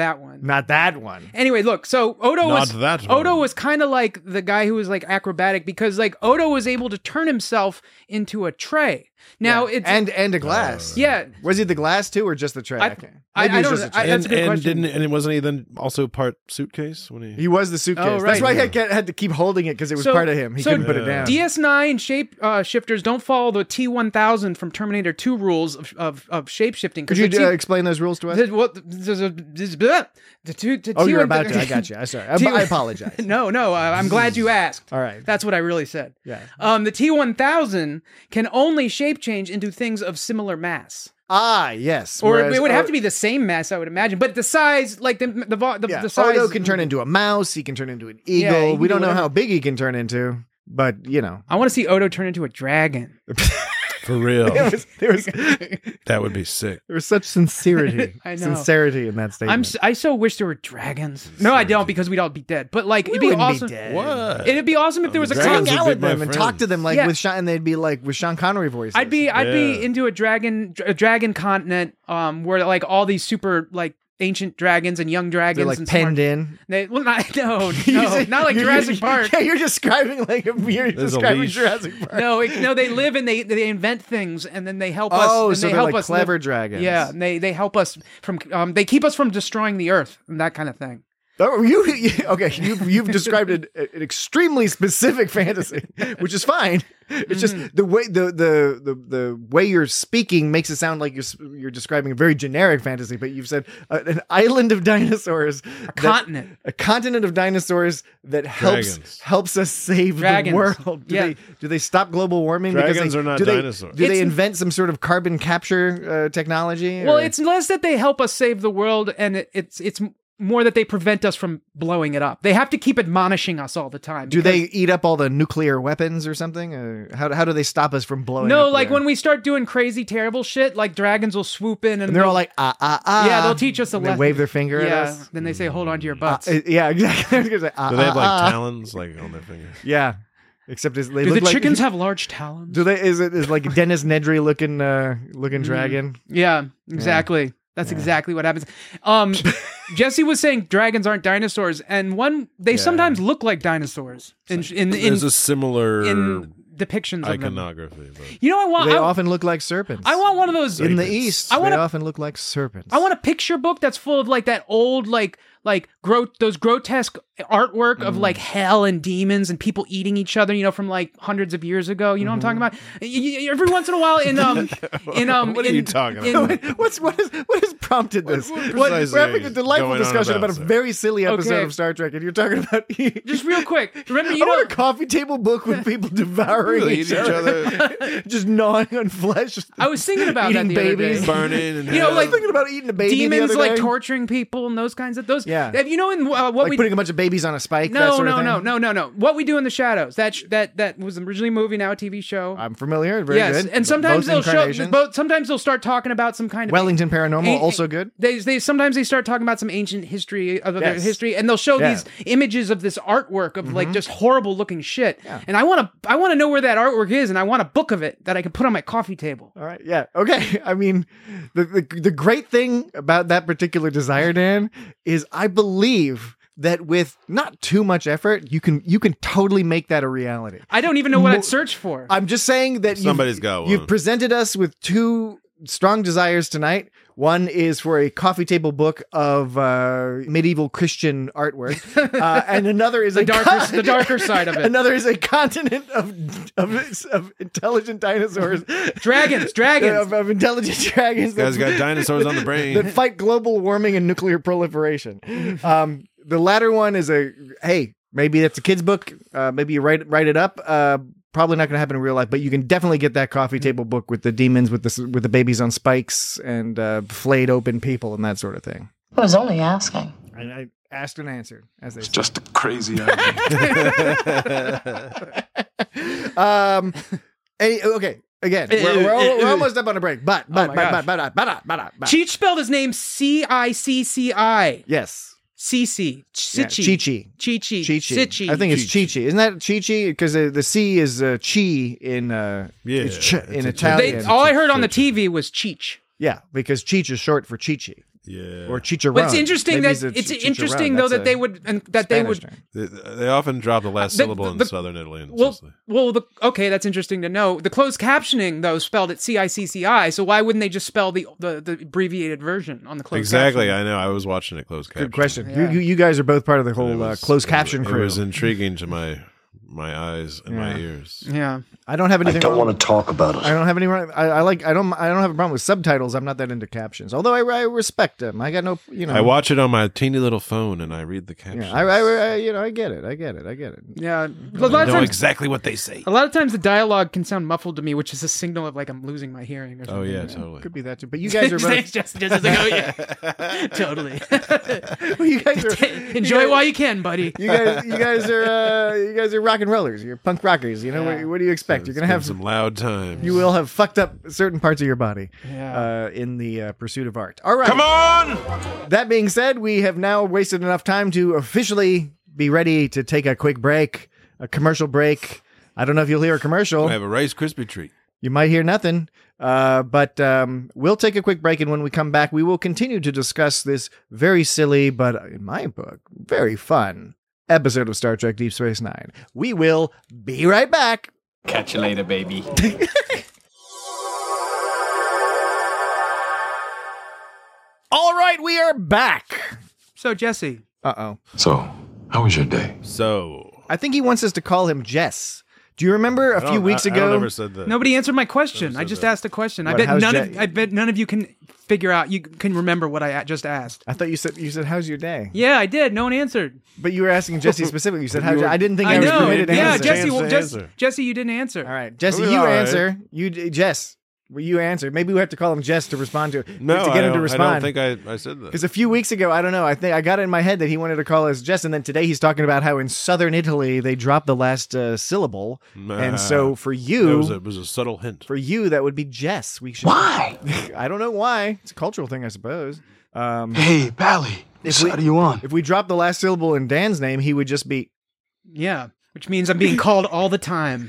Not that one. Anyway, look, so Odo Not was that one. Odo was kind of like the guy who was like acrobatic because like Odo was able to turn himself into a tray. Now Yeah. it's and and a glass. yeah. Was he the glass too, or just the tray? I- I, can't- I- Maybe I it was don't just a know. I- tray. that's a good and question. didn't and it wasn't he then also part suitcase when he He was the suitcase. Oh, That's right. why Yeah. he had, had to keep holding it because it was So- part of him. He so couldn't put it down. D S nine shape uh, shifters don't follow the T one thousand from Terminator two rules of of, of shape shifting. Could you uh, explain those rules to us? What there's a there's a- the two, the Oh, T you're one about to. I got you. I'm sorry. I, T- I apologize. No, no. Uh, I'm glad you asked. All right. That's what I really said. Yeah. Um, the T one thousand can only shape change into things of similar mass. Ah, yes. Or Whereas, it would have oh, to be the same mass, I would imagine. But the size, like the the the, the, Yeah. the size. Odo can turn into a mouse. He can turn into an Yeah, eagle. he we can don't do know whatever. how big he can turn into, but you know. I want to see Odo turn into a dragon. for real. There was, there was, That would be sick. there was such sincerity, I know. sincerity in that statement. I'm s- I so wish there were dragons. No, I don't because we'd all be dead. But like We it'd be wouldn't awesome. dead. What? It'd be awesome if there was a dragons Hang con- would out be with my them and talk to them like Yeah. with Sean, and they'd be like with Sean Connery voices. I'd be I'd be Yeah. into a dragon a dragon continent um where like all these super like ancient dragons and young dragons They're like and penned smart- in. They, well, not, no, You no, say- not like you're- Jurassic you're- Park. Yeah, you're describing like a you're There's a describing leash. Jurassic Park. No, it, no, they live and they they invent things and then they help us. Oh, and so they they're help like us live- clever dragons. Yeah, and they they help us from um they keep us from destroying the earth and that kind of thing. Oh, you, you okay? You've you've described an, an extremely specific fantasy, which is fine. It's just Mm-hmm. the way the, the the the way you're speaking makes it sound like you're s- you're describing a very generic fantasy. But you've said uh, an island of dinosaurs, a continent. a continent of dinosaurs that helps Dragons. helps us save Dragons. the world. Do Yeah. they do they stop global warming? Dragons because they, are not do they, dinosaurs. Do they It's- invent some sort of carbon capture uh, technology? Well, or- it's less that they help us save the world, and it, it's it's more that they prevent us from blowing it up. They have to keep admonishing us all the time. do because- they eat up all the nuclear weapons or something? Or how how do they stop us from blowing? No, up like there? when we start doing crazy, terrible shit, like dragons will swoop in and, And they're all they'll- like, ah, ah, ah. yeah, they'll teach us a And they lesson. wave their finger at Yeah, us. then they say, "Hold on to your Uh, butts." uh, yeah, exactly. I was gonna say, ah, Do they have ah, like ah. talons like on their fingers? Yeah, except is they Do look the like, chickens have large talons? Do they? Is it is like a Dennis Nedry looking uh looking dragon? Yeah, exactly. That's exactly what happens. Um, Jesse was saying dragons aren't dinosaurs, and one they sometimes look like dinosaurs in in in, There's a similar in depictions of them. iconography. But You know, I want. They I, often look like serpents. I want one of those in the Serpents. east. I wanna- they often look like serpents. I want a picture book that's full of like that old like like gro- those grotesque artwork of like hell and demons and people eating each other, you know, from like hundreds of years ago. You know what I'm talking about? Y- y- Every once in a while, in um, in um, What are in, you talking in- about? What's what is what has prompted this? what What- precisely we're having are a you delightful going on discussion about, about, sir? a very silly episode Okay. of Star Trek, and you're talking about Just real quick, remember you I know want a coffee table book with people devouring Really each, eat each other, just gnawing on flesh. I was thinking about that eating the other babies, day. burning and You know, I was like thinking about eating a baby. demons the other like day. torturing people and those kinds of those. Yeah. Have you know in uh, what like we putting a bunch of babies on a spike. that no sort no of thing. no no no no what we do in the shadows that sh- that that was originally a movie, now a T V show. I'm familiar. Very yes, good. and sometimes Both they'll show. incarnations. Both, sometimes they'll start talking about some kind of Wellington Paranormal, An- also good. They, they sometimes they start talking about some ancient history of their Yes. history, and they'll show Yeah. these images of this artwork of like just horrible looking shit. And I want to I want to know where that artwork is, and I want a book of it that I can put on my coffee table. All right. Yeah. Okay. I mean, the, the the great thing about that particular desire, Dan, is I believe that with not too much effort, you can you can totally make that a reality. I don't even know what Mo- I'd search for. I'm just saying that Somebody's you've, got one. You've presented us with two strong desires tonight. One is for a coffee table book of uh, medieval Christian artwork, uh, and another is the a darker con- the darker side of it. Another is a continent of of, of intelligent dinosaurs, Dragons, dragons. of, of intelligent dragons. Guys that- got dinosaurs on the brain. that fight global warming and nuclear proliferation. Um, the latter one is a hey, maybe that's a kid's book. Uh, maybe you write write it up. Uh, probably not going to happen in real life, but you can definitely get that coffee table book with the demons, with the with the babies on spikes and uh, flayed open people and that sort of thing. I was only asking. And I asked and answered, as they It's say. just a crazy idea. um, any, okay. Again, we're, we're, al- we're almost up on a break, but but my but, gosh. but but but but but but Cheech spelled his name C I C C I. yes, Cici. yeah, Cici. Chi-Chi. Chi-Chi. Chi-Chi. Cici. I think it's Chi-Chi. Isn't that Chi-Chi? Because the, the C is uh, Chi in uh, Yeah, it's ch- it's in a- They, Italian. all I heard on the T V was Cheech. Yeah, because Cheech is short for Chi-Chi. Yeah. Or chicharron. But it's interesting Maybe that a it's chicharron. interesting though That's that a they would and that they Spanish would. term. They, they often drop the last The- syllable in the- southern Italy and Well, Sicily. well, the, okay, that's interesting to know. The closed captioning though spelled it C I C C I, so why wouldn't they just spell the the, the abbreviated version on the closed Exactly. captioning? I know. I was watching it closed caption. Good question. Yeah. You, you you guys are both part of the It whole was- uh, closed it caption was- crew. It was intriguing to my my eyes and my Yeah. ears. Yeah. I don't have I anything. don't wrong- want to talk about I it. don't have any. I, I like. I don't. I don't have a problem with subtitles. I'm not that into captions. Although I, I respect them. I got no. You know. I watch it on my teeny little phone and I read the captions. Yeah. I, I, I. You know. I get it. I get it. I get it. Yeah. A I lot of know times, exactly what they say. a lot of times the dialogue can sound muffled to me, which is a signal of like I'm losing my hearing. Or something. Oh yeah, totally. Could be that too. But you guys are Thanks, both. Justin. Justin's like, oh yeah, totally. Well, you guys are. Enjoy you it while guys, you can, buddy. you guys. You guys are. Uh, you guys are rock and rollers. You're punk rockers. You know. Yeah. What, what do you expect? You're It's gonna been have some loud times. You will have fucked up certain parts of your body Yeah. uh, in the uh, pursuit of art. All right. Come on! That being said, we have now wasted enough time to officially be ready to take a quick break, a commercial break. I don't know if you'll hear a commercial. I have a Rice Krispie treat. You might hear nothing. Uh, but um, we'll take a quick break, and when we come back, we will continue to discuss this very silly, but in my book, very fun episode of Star Trek Deep Space Nine. We will be right back. Catch you later, baby. All right, we are back. So Jesse, Uh-oh. So, how was your day? So I think he wants us to call him Jess. Do you remember a I few don't- weeks I, I ago? don't ever said that. nobody answered my question. Never I said just that. asked a question. I What, bet how's none Je- of I bet none of you can figure out. You can remember what I a- just asked. I thought you said you said how's your day? Yeah, I did. No one answered. But you were asking Jesse specifically. You said how's You your were- I didn't think I, I was know. permitted to Yeah, answer. Jesse. Chance Well, to Jess, answer. Jesse, you didn't answer. All right, Jesse, Oh, you all right. answer. You Jess, will you answer? Maybe we have to call him Jess to respond to No, to I get him don't, to I respond. don't think I, I said that. Because a few weeks ago, I don't know. I think I got it in my head that he wanted to call us Jess, and then today he's talking about how in southern Italy they dropped the last uh, syllable, and so for It you, was, a, it was a subtle hint. for you, that would be Jess. We should. Why? I don't know why. It's a cultural thing, I suppose. Um, Hey, Bally, If what we- side are you on? if we drop the last syllable in Dan's name, he would just be. Yeah, which means I'm being called all the time.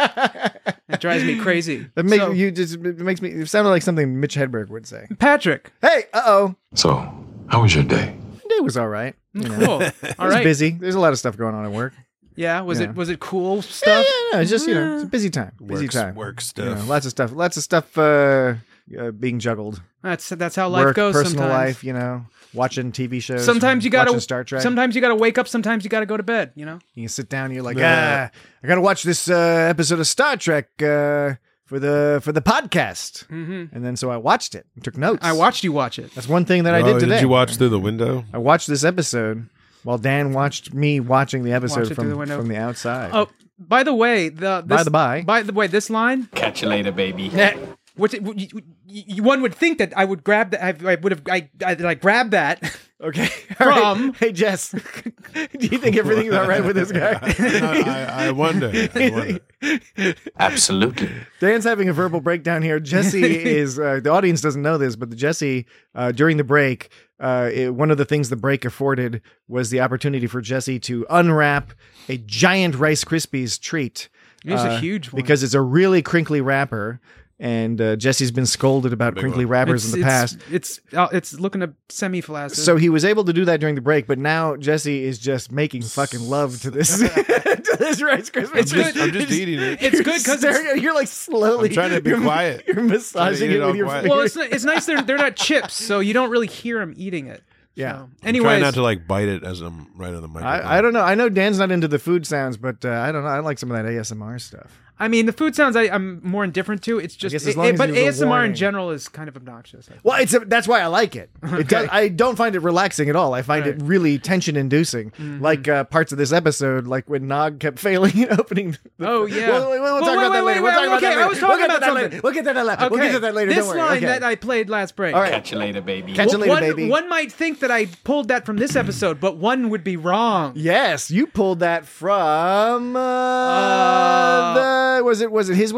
It drives me crazy. That makes So, you just it makes me. It sounded like something Mitch Hedberg would say. Patrick. Hey, uh oh, So, how was your day? day was all right. You know. Cool. It All was right. busy. There's a lot of stuff going on at work. Yeah. Was Yeah. it was it cool Yeah, stuff? yeah, no, it's just you know, it's a busy time. Busy Works- time. work You know, stuff. lots of stuff. Lots of stuff uh, uh, being juggled. That's that's how life work, goes. personal sometimes. life. You know, watching T V shows. Sometimes you gotta watching Star Trek. Sometimes you gotta wake up. Sometimes you gotta go to bed. You know. you can sit down. And you're like, Yeah. ah, I gotta watch this uh, episode of Star Trek uh, for the for the podcast. Mm-hmm. And then so I watched it and took notes. I watched you watch it. That's one thing that I Oh, did today. Did you watch through the window? I watched this episode while Dan watched me watching the episode Watch it through from the window. from the outside. Oh, by the way, the this, By the by. by the way, this line. Catch you later, baby. Which you, you, you- one would think that I would grab that. I, I would have. I, I like grab that. Okay. All right. From- Hey, Jess, do you think everything's all right with this guy? I, I wonder. I wonder. Absolutely. Dan's having a verbal breakdown here. Jesse is, uh, the audience doesn't know this, but the Jesse, uh, during the break, uh, it- one of the things the break afforded was the opportunity for Jesse to unwrap a giant Rice Krispies treat. It was a uh, huge one. Because it's a really crinkly wrapper. And uh, Jesse's been scolded about Big crinkly one. wrappers it's, in the it's, past. It's uh, it's looking to semi flaccid. So he was able to do that during the break, but now Jesse is just making fucking love to this to this Rice Krispies. It's I'm just, good. I'm just eating it. it's good because it's, Staring at- you're like slowly. I'm trying to be you're, quiet. You're massaging eat it it all with your quiet. fingers. well, it's, it's nice. They're they're not chips, so you don't really hear him eating it. Yeah. So, Try anyways, not to like bite it as I'm right on the microphone. I, I don't know. I know Dan's not into the food sounds, but uh, I don't know. I like some of that A S M R stuff. I mean, the food sounds I, I'm more indifferent to. It's just, guess as it- long it- as but there's a A S M R in warning. general is kind of obnoxious. Well, it's a, that's why I like it. It does, I don't find it relaxing at all. I find Right. it really tension-inducing, Mm-hmm. like uh, parts of this episode, like when Nog kept failing in opening. The, Oh, yeah. We'll, we'll, we'll Well, talk wait, about that wait, later. wait, We'll talk wait, about okay, that I later. was We'll talking get to about that later. something. We'll get to that later. We'll get to that later. This Don't worry. line Okay. that I played last break. All right. Catch you later, baby. Catch you later, one, baby. one might think that I pulled that from this episode, but one would be wrong. Yes, you pulled that from uh, the was it was it his way?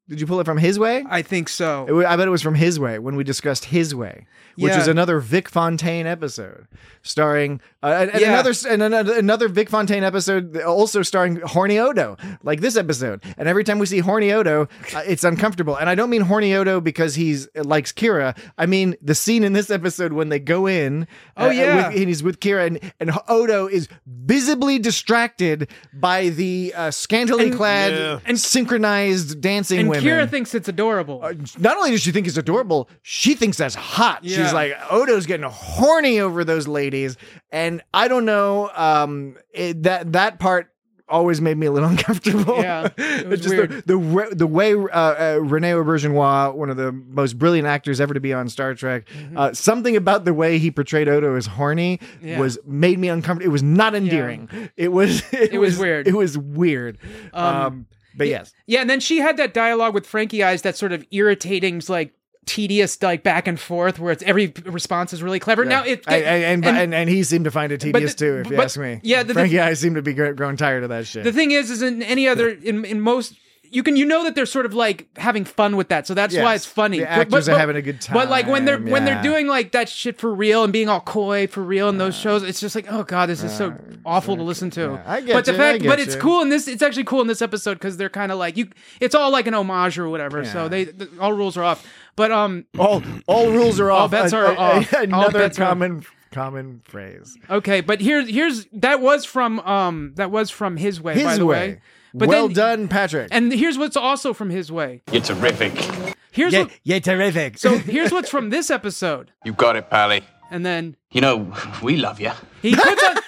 Did you pull it from His Way? I think so. It, wa- I bet it was from His Way when we discussed His Way, which Yeah. is another Vic Fontaine episode starring uh, and, and Yeah. another and another another Vic Fontaine episode also starring Horny Odo, like this episode. And every time we see Horny Odo, uh, it's uncomfortable. And I don't mean Horny Odo because he's likes Kira. I mean the scene in this episode when they go in. Oh, uh, yeah. with, and he's with Kira, and, and Odo is visibly distracted by the uh, scantily And- clad, Yeah. and synchronized dancing And women. Kira thinks it's adorable. Uh, not only does she think it's adorable, she thinks that's hot. Yeah. She's like, Odo's getting horny over those ladies. And I don't know, um, it, that that part always made me a little uncomfortable. Yeah, it was Just weird. The, the, re- the way uh, uh, Rene Auberjonois, one of the most brilliant actors ever to be on Star Trek, uh, something about the way he portrayed Odo as horny Mm-hmm. Yeah. was made me uncomfortable. It was not endearing. It was it, It was weird. It was weird. Um, Um, but yes. Yeah, and then she had that dialogue with Frankie Eyes, that sort of irritating, like tedious, like back and forth, where it's every response is really clever. Now it and, and, and- and and he seemed to find it tedious the- too, if you but- ask me. yeah, the- Frankie I seem to be gr- growing tired of that shit. the thing is, is in any other in in most. You can, you know that they're sort of like having fun with that, so that's Yes, why it's funny. the But- actors but- are but- having a good But like when they're time, when they're yeah. doing like that shit for real and being all coy for real in those shows, it's just like, oh god, this is so awful to listen to. yeah. I get but the you, I fact, get but it's you. cool in this. It's actually cool in this episode because they're kind of like you. It's all like an homage or whatever. So Yeah. they the, all rules are off. But um, all all rules are All off. bets A- are a- a- off. All Another bets are- common common phrase. okay, but here's here's that was from um that was from His Way. His by the way. way. But well then- done, Patrick. And here's what's also from His Way. You're terrific. Here's yeah, what, yeah, terrific. so here's what's from this episode. You got it, Pally. And then You know, we love you. he puts on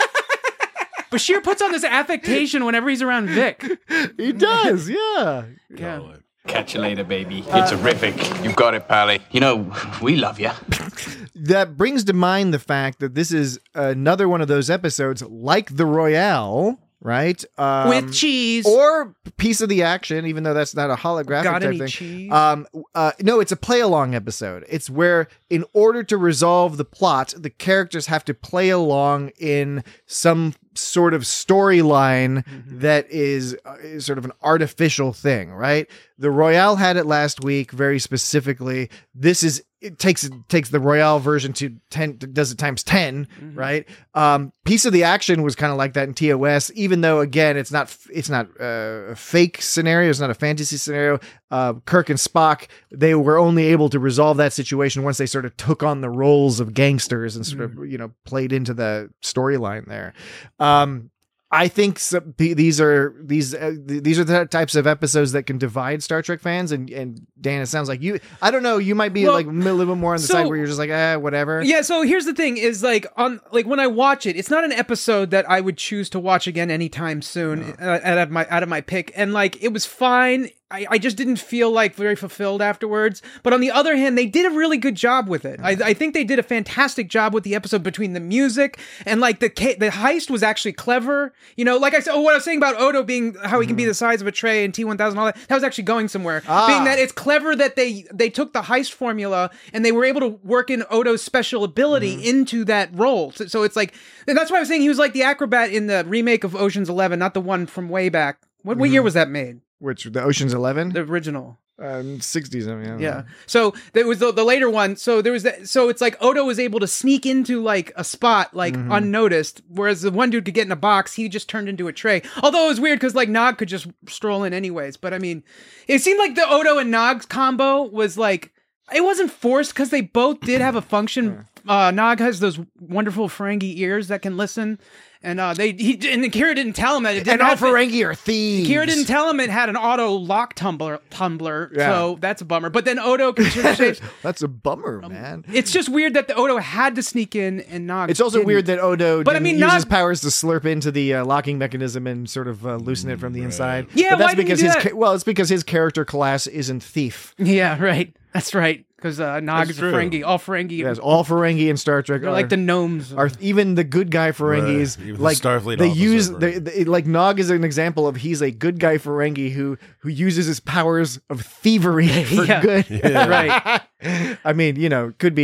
Bashir puts on this affectation whenever he's around Vic. he does, yeah. Yeah. Catch you later, baby. You're terrific. You got it, Pally. You know, we love you. That brings to mind the fact that this is another one of those episodes like the Royale, right? Um, With cheese. or Piece of the Action, even though that's not a holographic Got type any thing. cheese? Um, uh, no, it's a play along episode. It's where, in order to resolve the plot, the characters have to play along in some sort of storyline that is, uh, is sort of an artificial thing, right? The Royale had it last week, very specifically. This is it takes it takes the Royale version to ten, does it times ten, right? Um, Piece of the Action was kind of like that in T O S, even though again it's not it's not uh, a fake scenario, it's not a fantasy scenario. Uh, Kirk and Spock, they were only able to resolve that situation once they sort of took on the roles of gangsters and sort of you know played into the storyline there. Um, I think some, th- these are these uh, th- these are the types of episodes that can divide Star Trek fans. And, and Dan, it sounds like you. I don't know. You might be Well, like a little bit more on the so- side where you're just like, eh, whatever. Yeah, so here's the thing is like on like when I watch it, it's not an episode that I would choose to watch again anytime soon uh, out of my out of my pick. And like it was fine. I, I just didn't feel like very fulfilled afterwards. But on the other hand, they did a really good job with it. I, I think they did a fantastic job with the episode between the music and like the ca- the heist was actually clever. You know, like I said, oh, what I was saying about Odo being how he can be the size of a tray and T one thousand all that, that was actually going somewhere. Ah. Being that it's clever that they they took the heist formula and they were able to work in Odo's special ability into that role. So, so it's like, and that's why I was saying he was like the acrobat in the remake of Ocean's Eleven, not the one from way back. What, what year was that made? Which the Ocean's Eleven, The original. um, sixties. I mean, I don't Yeah. know. So there was the, the later one. So there was that. So it's like Odo was able to sneak into like a spot like unnoticed, whereas the one dude could get in a box. He just turned into a tray. Although it was weird because like Nog could just stroll in anyways. But I mean, it seemed like the Odo and Nog's combo was like it wasn't forced because they both did have a function. Uh, Nog has those wonderful Ferengi ears that can listen. And uh, they he and Kira didn't tell him that it didn't And all have Ferengi are thieves. Kira didn't tell him it had an auto lock tumbler, tumbler, Yeah. so that's a bummer. But then Odo can change shapes. That's a bummer, man. It's just weird that the Odo had to sneak in and Nog. It's also didn't. weird that Odo But I didn't mean, use Nog- his powers to slurp into the uh, locking mechanism and sort of uh, loosen it from the inside. Yeah, but that's why didn't he because do his that? ca- well, it's because his character class isn't thief. Yeah, right. That's right. Because uh, Nog That's is a true. Ferengi. All Ferengi. Yes, all Ferengi in Star Trek They're are like the gnomes. are even the good guy Ferengis. Right. Even the Like Starfleet they officer use Ferengi. they, they, like Nog is an example of he's a good guy Ferengi who who uses his powers of thievery for Yeah. good. Right. I mean, you know, could be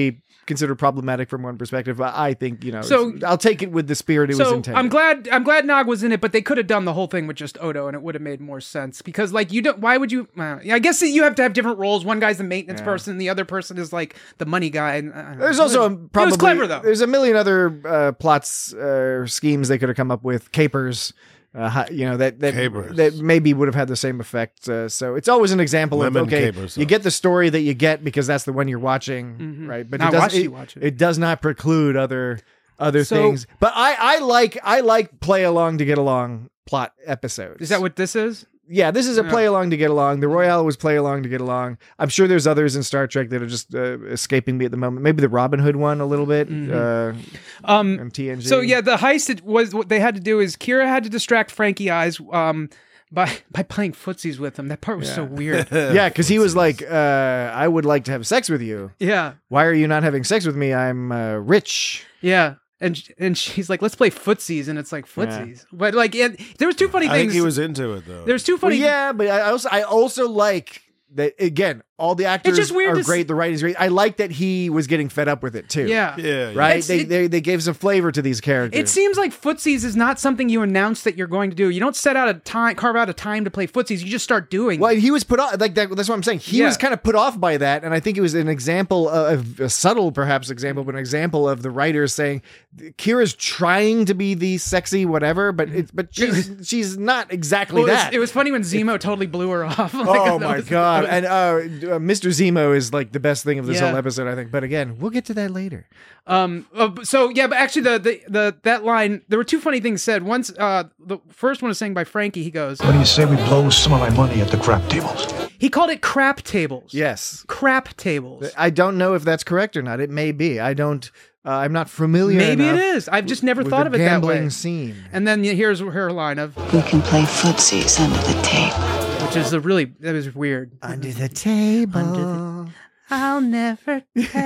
considered problematic from one perspective. But I think you know, So- I'll take it with the spirit it was So intended. I'm glad I'm glad Nog was in it, but they could have done the whole thing with just Odo, and it would have made more sense. Because like you don't, why would you? Uh, I guess that you have to have different roles. One guy's the maintenance Yeah. person, the other person is like the money guy. And, uh, There's also a, probably it was clever though. There's a million other uh, plots uh, schemes they could have come up with. Capers. Uh, hi- you know that that, Capers. that maybe would have had the same effect. Uh, so it's always an example Lemon of okay, capers you sauce. get the story that you get because that's the one you're watching, Mhm. right? But I it does watched it, you watch it. it does not preclude other other So- things. But I I like I like play along to get along plot episodes. Is that what this is? Yeah, this is a Yeah. play along to get along. The Royale was play along to get along. I'm sure there's others in Star Trek that are just uh, escaping me at the moment. Maybe the Robin Hood one a little bit. Uh, Um, on T N G. So yeah, the heist it was what they had to do is Kira had to distract Frankie Eyes um, by by playing footsies with him. That part was so weird. yeah, because he was like, uh, "I would like to have sex with you. Yeah, Why are you not having sex with me? I'm uh, rich." yeah. And and she's like, let's play footsies, and it's like footsies. But like, it, there was two funny I things. think he was into it though. There's two Well, funny. yeah, but I also I also like that again. All the actors just weird are to s- great. The writing's great. I like that he was getting fed up with it too. Yeah. Yeah, yeah. Right. It's- They, it- they they gave some flavor to these characters. It seems like footsies is not something you announce that you're going to do. You don't set out a time, carve out a time to play footsies. You just start doing. Well, it. he was put off like that. That's what I'm saying. He Yeah. was kind of put off by that, and I think it was an example of a subtle, perhaps example, but an example of the writers saying Kira's trying to be the sexy whatever, but it, but she's she's not exactly Well, it, was, that. it was funny when Zemo totally blew her off. Like, Oh that my was- god! And uh, uh, Mister Zemo is like the best thing of this Yeah. whole episode, I think. But again, we'll get to that later. Um. uh, so yeah, but actually, the, the the that line, there were two funny things said. Once, uh, the first one was saying by Frankie. He goes, What do you say we blow some of my money at the crap tables? he called it crap tables. Yes, Crap tables. I don't know if that's correct or not. It may be. I don't. Uh, I'm not familiar. Maybe it enough is. I've just never with thought the of it that way. gambling scene. And then here's her line of, We can play footsies under the table. which is a really that was weird. Under the table. I'll never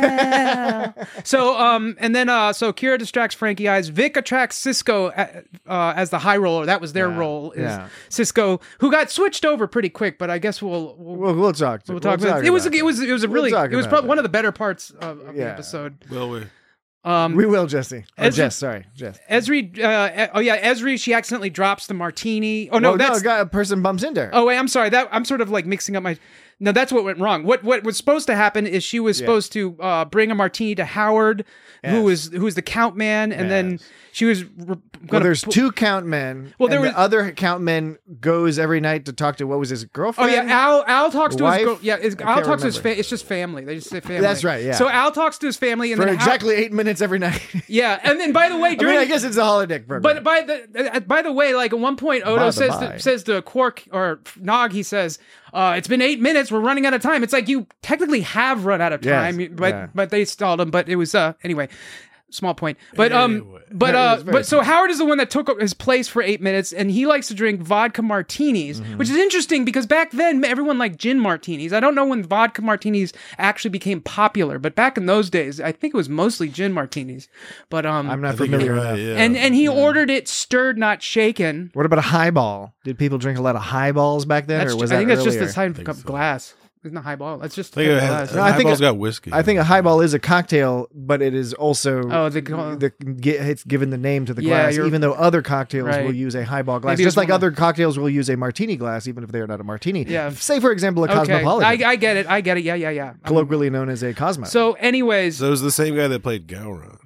tell. So um and then uh so Kira distracts Frankie Eyes. Vic attracts Cisco uh, uh, as the high roller. That was their Yeah, role. Is yeah. Cisco, who got switched over pretty quick, but I guess we'll we'll, We'll, we'll talk. we'll we'll talk about talk it. It was about it was it was a We'll really talk it was about probably that. one of the better parts of, of the Yeah. episode. Will we? Um, We will, Jesse. Or Ezra- Jess, sorry, Jess. Esri, uh, oh yeah, Esri. She accidentally drops the martini. Oh no, Well, that's a guy, a person bumps into her. Oh wait, I'm sorry. That I'm sort of like mixing up my. No, that's what went wrong. What what was supposed to happen is she was Yeah. supposed to uh, bring a martini to Howard, who Yes. was who was the count man, and then Yes. she was. Re- gonna Well, there's pu- two count men. Well, there and was- the other count man goes every night to talk to what was his Oh girlfriend? yeah, Al Al talks to Wife? his girl. Yeah, his, I Al can't talks to his. remember. Fa- it's just family. They just say family. That's right, yeah. So Al talks to his family, and for then Hal- exactly eight minutes every night. yeah, and then by the way, I during mean, I guess it's a holodeck program. But by the uh, by the way, like at one point, Odo By the says by. to, says to Quark or Nog, he says, uh, "It's been eight minutes. We're running out of time." It's like you technically have run out of Yes, time, but yeah. but they stalled him. But it was uh anyway. Small point, but um, Anyway. but No, it uh, was very but so Howard is the one that took his place for eight minutes, and he likes to drink vodka martinis, Mm-hmm. which is interesting because back then everyone liked gin martinis. I don't know when vodka martinis actually became popular, but back in those days, I think it was mostly gin martinis. But um, I'm not I think you're familiar right, enough. yeah. and and he ordered it stirred, not shaken. What about a highball? Did people drink a lot of highballs back then, That's or ju- was I that think that's earlier? just the type of think cup so. glass. It's not highball. That's just I think a it cup has, glass. No, I think Highball's it- got whiskey. I think a highball is a cocktail, but it is also Oh, the- the gi- it's given the name to the Yeah, glass, you're- even though other cocktails Right. will use a highball glass, Maybe it just was like one of- other cocktails will use a martini glass, even if they are not a martini. Yeah. Say, for example, a Okay, cosmopolitan, I, I get it. I get it. Yeah, yeah, yeah. Um, colloquially known as a Cosmo. So, anyways, so it was the same guy that played Gowron, right?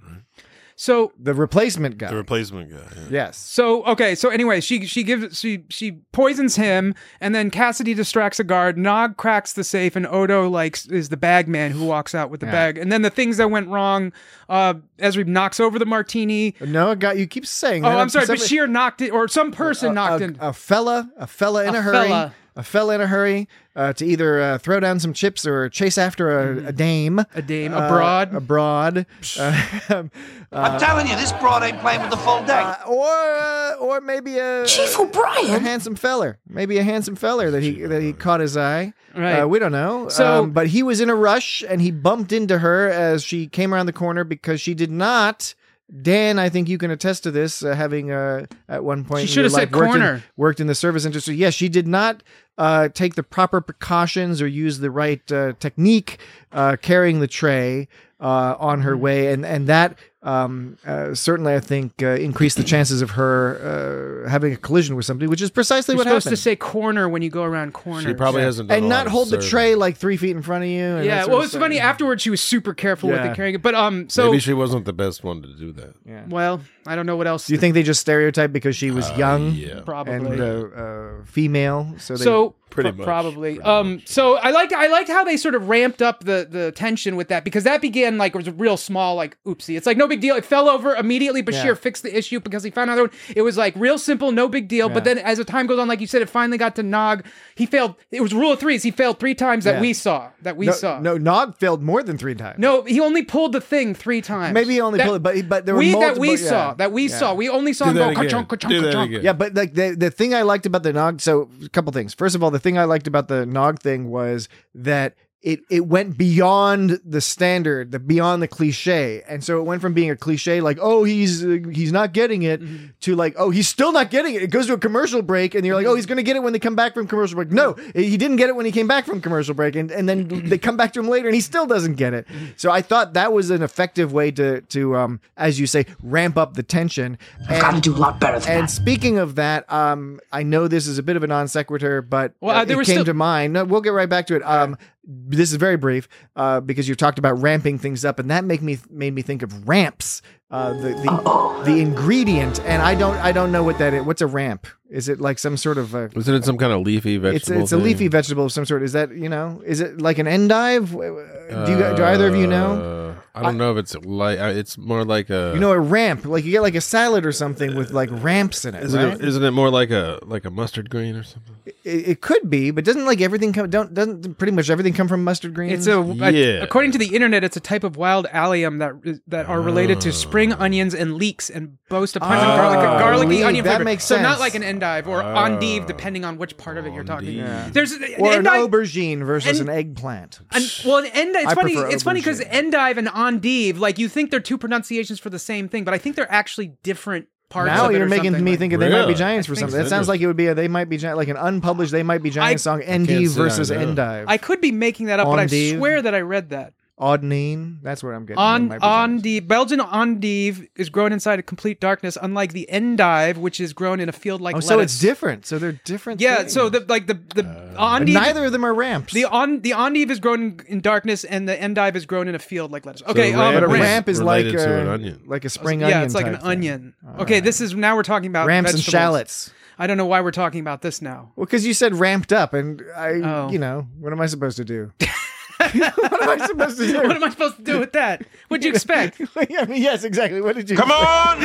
so the replacement guy. The replacement guy. Yeah. Yes. So okay, so anyway, she she gives she she poisons him, and then Cassidy distracts a guard. Nog cracks the safe, and Odo like is the bag man who walks out with the Yeah. bag. And then the things that went wrong, uh, Ezri knocks over the martini. No, a guy. You keep saying. Oh, that. I'm sorry, Somebody- Bashir knocked it, or some person a, knocked a, in. a fella, a fella in a, A hurry, fella. a fella in a hurry uh, to either uh, throw down some chips or chase after a, a dame, Mm-hmm. A dame, uh, abroad. abroad, uh, I'm telling you, this broad ain't playing with the full deck. uh, or uh, or maybe a Chief a O'Brien? handsome feller, maybe a handsome feller that he that he caught his eye. Right. Uh, we don't know. So- um, but he was in a rush and he bumped into her as she came around the corner because she did not Dan, I think you can attest to this, uh, having uh, at one point She in should your have said life worked in- corner. worked in the service industry. Yes, she did not uh, take the proper precautions or use the right uh, technique uh, carrying the tray uh, on her way, and and that um, uh, certainly, I think, uh, increased the chances of her uh, having a collision with somebody, which is precisely You're what supposed happened. to say corner when you go around corners. She probably hasn't done and a lot not of hold the serving. tray like three feet in front of you. And Yeah, that sort well, of it's stuff. funny. Afterwards, she was super careful with Yeah. the carrying it. But um, so Maybe she wasn't the best one to do that. Yeah. well, I don't know what else. Do you think they just stereotyped because she was Uh, young yeah. Probably. and uh, uh, female? So, they, so Pretty pro- much, probably. pretty Um, so I liked I liked how they sort of ramped up the the tension with that, because that began like it was a real small like oopsie. It's like no big deal. It fell over immediately. Bashir Yeah. fixed the issue because he found another one. It was like real simple, no big deal. But Yeah. then as the time goes on, like you said, it finally got to Nog. He failed. It was rule of threes. He failed three times that Yeah. we saw. That we no, saw. no, Nog failed more than three times. No, he only pulled the thing three times. Maybe he only That- pulled it, but but there were we multiple. that we yeah. saw that we Yeah. saw. We only saw Do him that go again. ka-chunk, ka-chunk, Do that ka-chunk. again. Yeah, but like the the thing I liked about the Nog, so a couple things. First of all, the thing I liked about the Nog thing was that it it went beyond the standard, the beyond the cliche, and so it went from being a cliche like oh he's uh, he's not getting it Mm-hmm. to like oh he's still not getting it. It goes to a commercial break, and you're like oh he's gonna get it when they come back from commercial break. No, he didn't get it when he came back from commercial break, and and then they come back to him later, and he still doesn't get it. So I thought that was an effective way to to um as you say ramp up the tension. I've got to do a lot better than And that. speaking of that, um, I know this is a bit of a non sequitur, but Well, uh, uh, there it was came still- to mind. No, we'll get right back to it. Um, this is very brief uh, because you talked about ramping things up, and that make me made me think of ramps. Uh, the the, the ingredient, and I don't I don't know what that is. What's a ramp? Is it like some sort of a? Isn't it some kind of leafy vegetable? It's it's a thing? leafy vegetable of some sort. Is that you know? Is it like an endive? Do you do either of you know? Uh, I don't know if it's like uh, it's more like a. You know, a ramp, like you get like a salad or something with like ramps in it. Isn't right? it, isn't it more like a like a mustard green or something? It, it could be, but doesn't like everything come? Don't doesn't pretty much everything come from mustard greens? It's a, a- Yeah. according to the internet, it's a type of wild allium that that are related to spring onions and leeks and boast a pungent Oh, garlic, garlicky leek, onion that flavor. makes so not sense. like an endive or endive, depending on which part of it you're talking. Endive. There's or an endive- aubergine versus and- an eggplant. An, well, an endive. It's I funny. prefer It's funny because aubergine. endive and endive, like you think they're two pronunciations for the same thing, but I think they're actually different parts. Now of it you're or making something me like- think of They Might Be Really? Giants I for think something. That sounds like it would be a They Might Be Giant, like an unpublished They Might Be Giant I- song, can't endive say I versus know. endive. I could be making that up, but I Endive. swear that I read that. Audnine, that's what I'm getting. On They Might Be Giants. endive, Belgian endive is grown inside a complete darkness, unlike the endive, which is grown in a field like Oh, lettuce. so it's different. So they're different. Yeah, things. so the like the the And endive, neither of them are ramps. the on the endive is grown in darkness, and the endive is grown in a field like lettuce. Okay, So um, but a ramp is ramp is like related to an uh, onion. like a spring yeah, onion. it's like an type thing. onion. Okay, this is now we're talking about Ramps and vegetables. shallots. I don't know why we're talking about this now. Well, because you said ramped up, and I, Oh. you know, what am I supposed to do? what am I supposed to do? What am I supposed to do with that? What'd you expect? I mean, yes, exactly. What did you? Come on!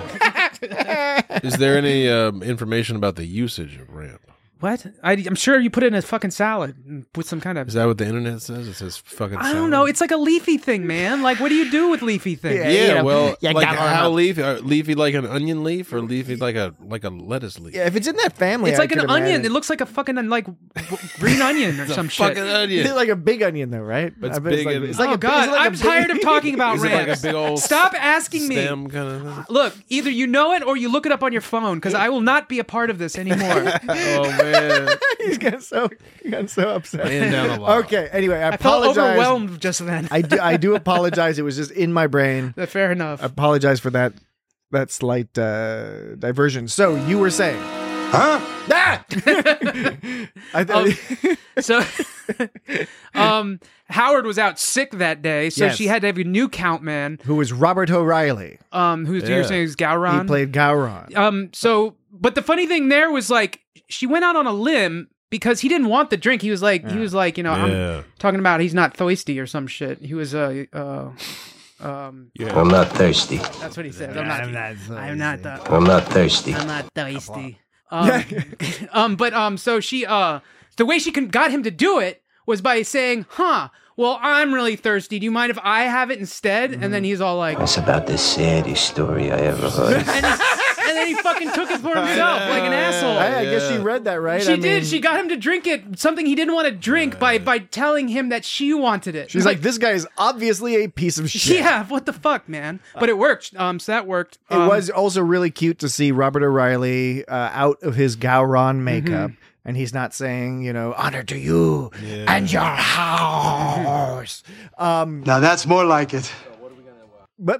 Is there any um, information about the usage of ramp? What? I, I'm sure you put it in a fucking salad and put some kind of. Is that what the internet says? It says fucking. I don't salad? know. It's like a leafy thing, man. Like, what do you do with leafy things? Yeah, Yeah, you know, well, you like got one how up. leafy? Uh, leafy like an onion leaf, or leafy like a like a lettuce leaf? Yeah, if it's in that family, It's I like an could onion. imagine. It looks like a fucking like w- green onion or some shit. Fucking onion. It's like a big onion, though, right? But it's I bet big like, and- it's like oh a big- God, is it like a I'm big- tired of talking about Is it like ramps. a big old Stop asking me. stem kind of thing? Look, either you know it or you look it up on your phone, because I will not be a part of this anymore. Oh man, He's got so he got so upset. laying down a lot. Okay, anyway, I, I felt apologize. overwhelmed just then. I do, I do apologize. It was just in my brain. Fair enough. I apologize for that that slight uh, diversion. So you were saying, Huh? ah! I thought. So, um, Howard was out sick that day, so Yes. she had to have a new count man. Who was Robert O'Reilly? Um, who's Yeah. you're saying is Gowron? He played Gowron. Um, so, but the funny thing there was like she went out on a limb because he didn't want the drink. He was like, he was like, you know, Yeah. I'm talking about he's not thirsty or some shit. He was uh, uh um, I'm not thirsty. that's what he said. I'm not. I'm not. I'm not. Uh, I'm not thirsty. I'm not thirsty. Um, um, but um, so she uh, the way she con- got him to do it was by saying, "Huh, well, I'm really thirsty. Do you mind if I have it instead?" And then he's all like, That's about the saddest story I ever heard. and, and then then he fucking took it for himself like an asshole. I, I guess she read that right. She I did. mean, She got him to drink it, something he didn't want to drink, by by telling him that she wanted it. She's like, this guy is obviously a piece of shit. Yeah, what the fuck, man? But it worked. Um, so that worked. It Um, was also really cute to see Robert O'Reilly uh, out of his Gowron makeup. Mm-hmm. And he's not saying, you know, honor to you Yeah. and your house. Um, Now that's more like it. but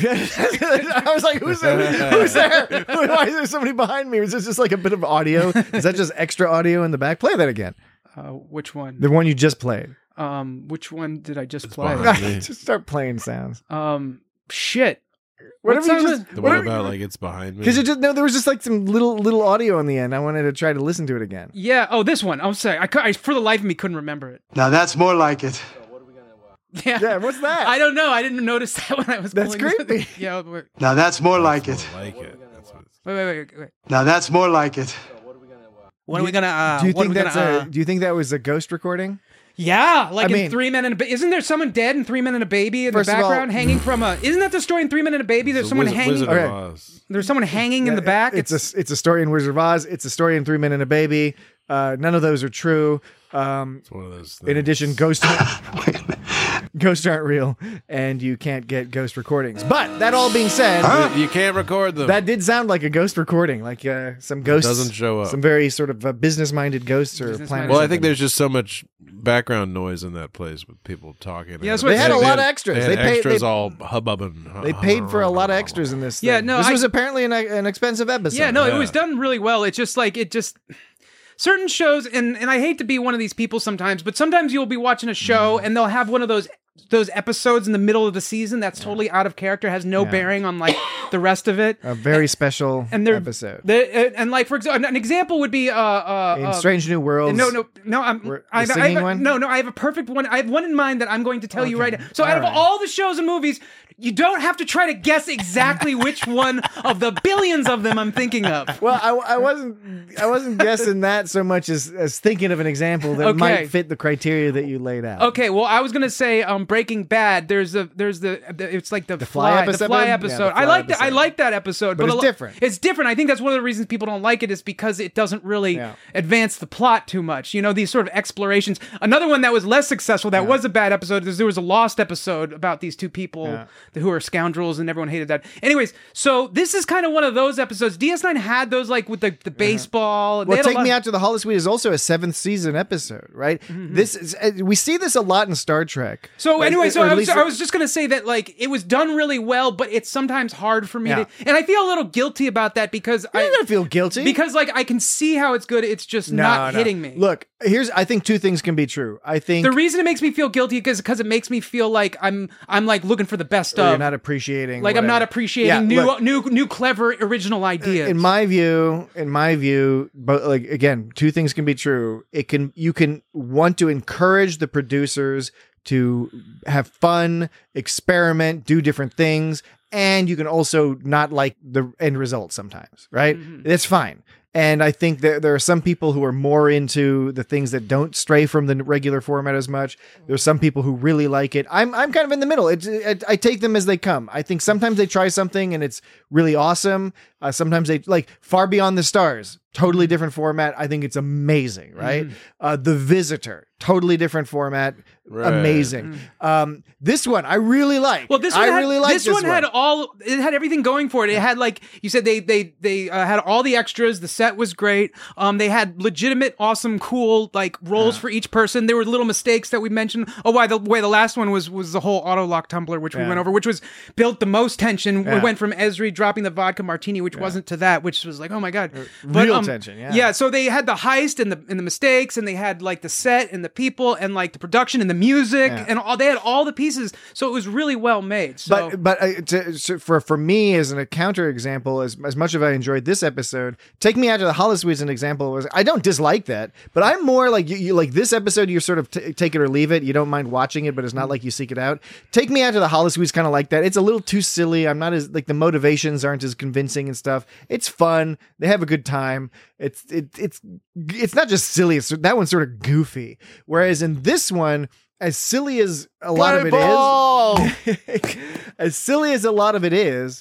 I was like, who's there? Who's there? Why is there somebody behind me? Is this just like a bit of audio? Is that just extra audio in the back? Play that again. Uh, which one? The one you just played. Um, which one did I just play? behind me. Just start playing sounds. Um, shit. What What if you song just? was- The what one if- about like it's behind me. Because it just no, there was just like some little little audio in the end. I wanted to try to listen to it again. Yeah. Oh, this one. I'm sorry. I, cou- I for the life of me couldn't remember it. Now that's more like it. Yeah. Yeah, what's that? I don't know. I didn't notice that when I was. That's pulling this- creepy. Yeah. Wait, Now that's more like it. I like it. That's what it's- wait, wait, wait. wait. Now that's more like it. What are we gonna? Uh, do you what think are we that's gonna, a? uh, Do you think that was a ghost recording? Yeah, like I in mean- Three Men and a Ba- Isn't there someone dead in Three Men and a Baby in First the of all- background, hanging from a? Isn't that the story in Three Men and a Baby? There's It's a someone Wizard- hanging. Wizard Okay. of Oz. There's someone hanging in the back. It's a it's a story in Wizard of Oz. It's a story in Three Men and a Baby. Uh, none of those are true. Um, It's one of those. in things. addition, ghosts ghosts aren't real, and you can't get ghost recordings. But that all being said, You- you can't record them. that did sound like a ghost recording. Like uh, some ghosts doesn't show up. Some very sort of uh, business-minded ghosts are playing. Well, I think there's just so much background noise in that place with people talking. Yeah, that's They what had a They lot had- of extras. They, had They paid- extras they- all hubbubbing. They paid for a lot of extras in this. Yeah, thing. no, this I- was apparently an, an expensive episode. Yeah, no, it Yeah. was done really well. It's just like it just certain shows, and and I hate to be one of these people sometimes, but sometimes you'll be watching a show and they'll have one of those those episodes in the middle of the season that's totally out of character, has no Yeah. bearing on like the rest of it. A very special And they're episode. they and like for example, an example would be uh uh, In uh Strange New Worlds. No, no, no. I'm. Where- the I, I, singing I, one? No, no. I have a perfect one. I have one in mind that I'm going to tell you Okay. right now. So, All out of right. all the shows and movies, you don't have to try to guess exactly which one of the billions of them I'm thinking of. Well, I, I wasn't I wasn't guessing that so much as, as thinking of an example that Okay. might fit the criteria that you laid out. Okay, well, I was gonna say um, Breaking Bad. There's a there's the, the it's like the, Fly fly episode? The fly Yeah, episode. the I Fly like that. I episode. like that episode, But a it's lo- different. It's different. I think that's one of the reasons people don't like it is because it doesn't really Yeah. advance the plot too much. You know, these sort of explorations. Another one that was less successful, that was a bad episode, is there was a Lost episode about these two people Yeah. who are scoundrels, and everyone hated that. Anyways, so this is kind of one of those episodes. D S nine had those like with the, the baseball. They Well, had a Take lot- Me Out to the Hollywood is also a seventh season episode, right? Mm-hmm. This is, uh, we see this a lot in Star Trek. So Like, anyway, so or at I was, least- I was just gonna say that like it was done really well, but it's sometimes hard for me Yeah. to, and I feel a little guilty about that because You're I not gonna feel guilty because like I can see how it's good. It's just No, not no. hitting me. Look, here's I think two things can be true. I think The reason it makes me feel guilty is because it makes me feel like I'm I'm like looking for the best or of. you're not appreciating. like I'm not whatever. appreciating Yeah, new look, new new clever original ideas. in my view, in my view, but like again, two things can be true. It can you can want to encourage the producers to have fun, experiment, do different things, and you can also not like the end result sometimes, right? That's fine. And I think that there are some people who are more into the things that don't stray from the regular format as much. There's some people who really like it. I'm I'm kind of in the middle. It's it, I take them as they come. I think sometimes they try something and it's really awesome. Uh, sometimes they like Far Beyond the Stars, totally different format. I think it's amazing, right? Uh, The Visitor, totally different format, Right. amazing. Um, this one I really like. Well, this one I had, really like this, this one, had all it had everything going for it. It had like you said they they they uh, had all the extras. The set was great. Um, they had legitimate, awesome, cool like roles for each person. There were little mistakes that we mentioned. Oh, why the way the last one was was the whole auto lock tumbler, which we Yeah. went over, which was built the most tension. Yeah. We went from Esri dropping the vodka martini, which wasn't to that, which was like oh my god, But, Real um, tension, yeah. Yeah, so they had the heist and the and the mistakes, and they had like the set and the people and like the production and the music Yeah. and all. They had all the pieces, so it was really well made. So. But but uh, to, so for for me as an, a counter example, as as much as I enjoyed this episode, Take Me Out to the Hollywood as an example was I don't dislike that, but I'm more like you, you like this episode. You're sort of t- take it or leave it. You don't mind watching it, but it's not like you seek it out. Take Me Out to the Hollywood is kind of like that. It's a little too silly. I'm not as like the motivations aren't as convincing and stuff. It's fun. They have a good time. It's it it's it's not just silly. It's that one's sort of goofy. Whereas in this one, as silly as a lot of it is, as silly as a lot of it is,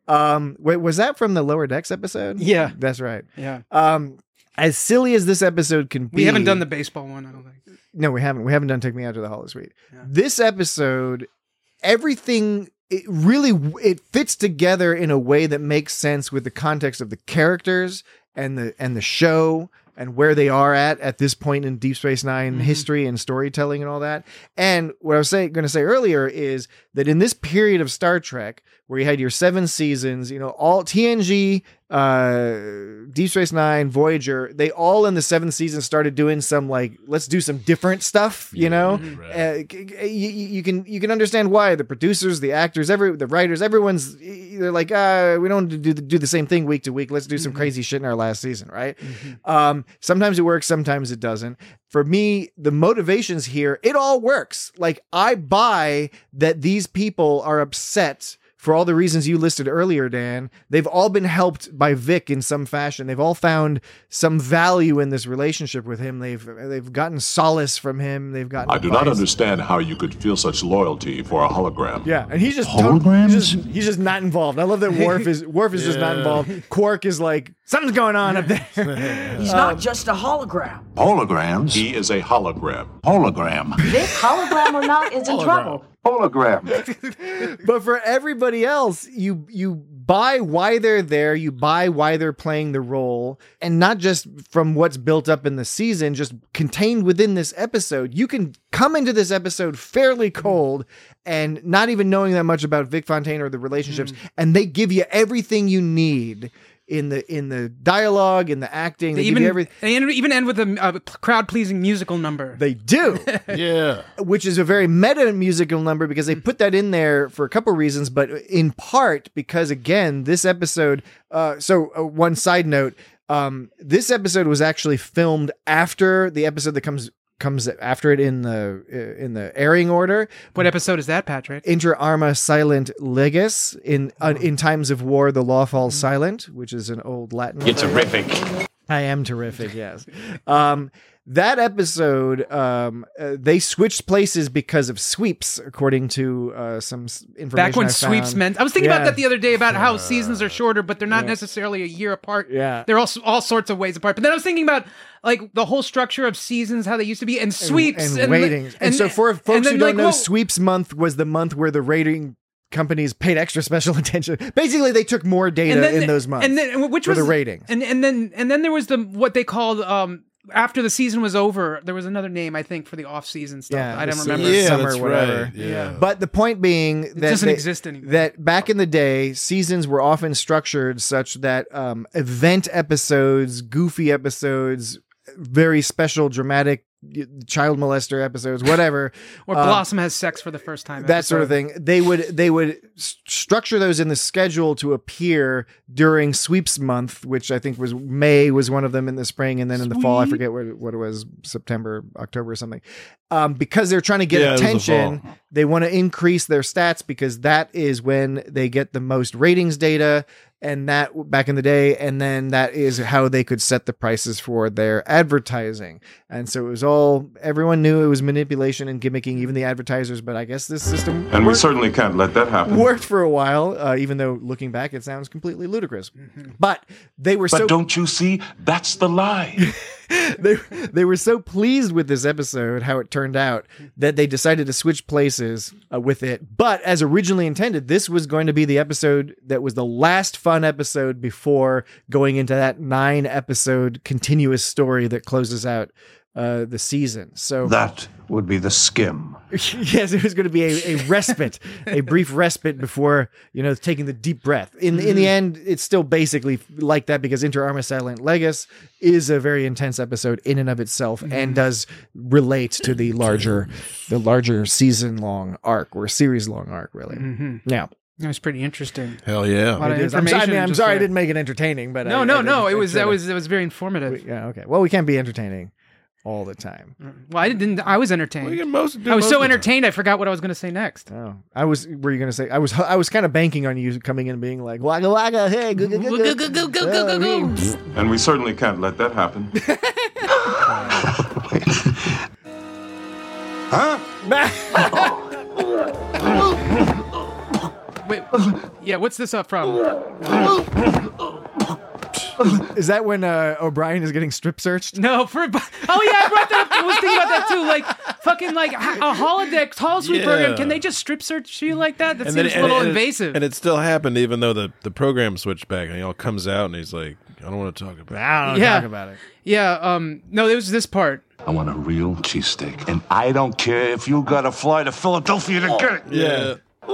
Um, wait, was that from the Lower Decks episode? Yeah. That's right. Yeah. Um, as silly as this episode can be, We haven't done the baseball one, I don't think. No, we haven't. We haven't done Take Me Out to the Hollow Suite. Yeah. This episode, everything, it really, it fits together in a way that makes sense with the context of the characters and the and the show and where they are at at this point in Deep Space Nine mm-hmm. history and storytelling and all that. And what I was say, going to say earlier is that in this period of Star Trek, where you had your seven seasons, you know, all T N G, uh, Deep Space Nine, Voyager, they all in the seventh season started doing some like, let's do some different stuff, you know. Right. Uh, you, you can you can understand why the producers, the actors, every the writers, everyone's they're like, uh, we don't do the, do the same thing week to week. Let's do some mm-hmm. crazy shit in our last season, right? Mm-hmm. Um, sometimes it works, sometimes it doesn't. For me, the motivations here, it all works. Like I buy that these people are upset. For all the reasons you listed earlier, Dan, they've all been helped by Vic in some fashion. They've all found some value in this relationship with him. They've they've gotten solace from him. They've gotten. I do advice. not understand how you could feel such loyalty for a hologram. Yeah, and he's just holograms. He's just, he's just not involved. I love that Worf is Worf is yeah. just not involved. Quark is like something's going on up there. He's um, not just a hologram. Holograms. He is a hologram. Hologram. Vic, hologram or not, is in hologram. trouble. Hologram. But for everybody else, you you buy why they're there, you buy why they're playing the role, and not just from what's built up in the season, just contained within this episode. You can come into this episode fairly cold and not even knowing that much about Vic Fontaine or the relationships, mm. and they give you everything you need. In the in the dialogue, in the acting, they, they even give you everything. They even end with a, a crowd pleasing musical number. They do, yeah, which is a very meta musical number because they put that in there for a couple reasons, but in part because again, this episode. Uh, so uh, one side note, um, this episode was actually filmed after the episode that comes. comes after it in the in the airing order. What episode is that, Patrick? Inter Arma Silent Legis. In uh, in times of war, the law falls silent, which is an old Latin. You're terrific. I am terrific. Yes. Um, that episode, um, uh, they switched places because of sweeps, according to uh, some information. Back when I sweeps found. meant, I was thinking yeah. about that the other day about how seasons are shorter, but they're not yeah. necessarily a year apart. Yeah, they're all all sorts of ways apart. But then I was thinking about like the whole structure of seasons, how they used to be, and sweeps and, and, and ratings. And, and so, for folks then, who don't like, know, well, sweeps month was the month where the rating companies paid extra special attention. Basically, they took more data then, in those months. and then which for was the ratings. And and then and then there was the what they called. Um, After the season was over, there was another name, I think, for the off-season stuff. Yeah, I don't the remember. Yeah, summer that's or whatever. Right. Yeah. But the point being It that doesn't they- exist anymore. that back in the day, seasons were often structured such that um, event episodes, goofy episodes, very special, dramatic child molester episodes, whatever, Or um, Blossom has sex for the first time. that sort of thing. They would they would s- structure those in the schedule to appear during sweeps month, which I think was May was one of them in the spring, and then in the fall I forget what what it was, September, October or something. Um, because they're trying to get Yeah, it was the attention, fall. they want to increase their stats because that is when they get the most ratings data. And that back in the day, and then that is how they could set the prices for their advertising. And so it was all, everyone knew it was manipulation and gimmicking, even the advertisers. But I guess this system And we worked, certainly can't let that happen. worked for a while, uh, even though looking back, it sounds completely ludicrous. Mm-hmm. But they were But so don't you see? That's the lie. they they were so pleased with this episode, how it turned out, that they decided to switch places uh, with it. But as originally intended, this was going to be the episode that was the last fun episode before going into that nine episode continuous story that closes out uh, the season. So That would be the skim. yes, it was going to be a, a respite, a brief respite before, you know, taking the deep breath. In in the end, it's still basically like that because Inter Arma Silent Legis is a very intense episode in and of itself and does relate to the larger, the larger season long arc or series long arc, really. Mm-hmm. Yeah. That was pretty interesting. Hell yeah. A lot of It is. I'm, sorry, I information mean, I'm just sorry I there. didn't make it entertaining, but No, I, no, I, no. I, It was I that was it was very informative. yeah, okay. Well, we can't be entertaining all the time. Well, I didn't. I was entertained. We can most- do I was most so of the time. entertained. I forgot what I was going to say next. Oh, I was. Were you going to say? I was. I was kind of banking on you coming in and being like, "Wagga wagga, hey, go go go go go go go go go." And we certainly can't let that happen. Huh? Wait, yeah, what's this up from? Is that when uh, O'Brien is getting strip searched? No, for oh yeah, I brought that up. I was thinking about that too. Like fucking like a holodeck hall suite Yeah. program. Can they just strip search you like that? That And seems then- a little and it- invasive. And it still happened, even though the, the program switched back, and he all comes out and he's like, "I don't want to talk about it." I don't yeah. talk about it. Yeah. Um. No, it was this part. I want a real cheesesteak. And I don't care if you gotta fly to Philadelphia to get it. Yeah.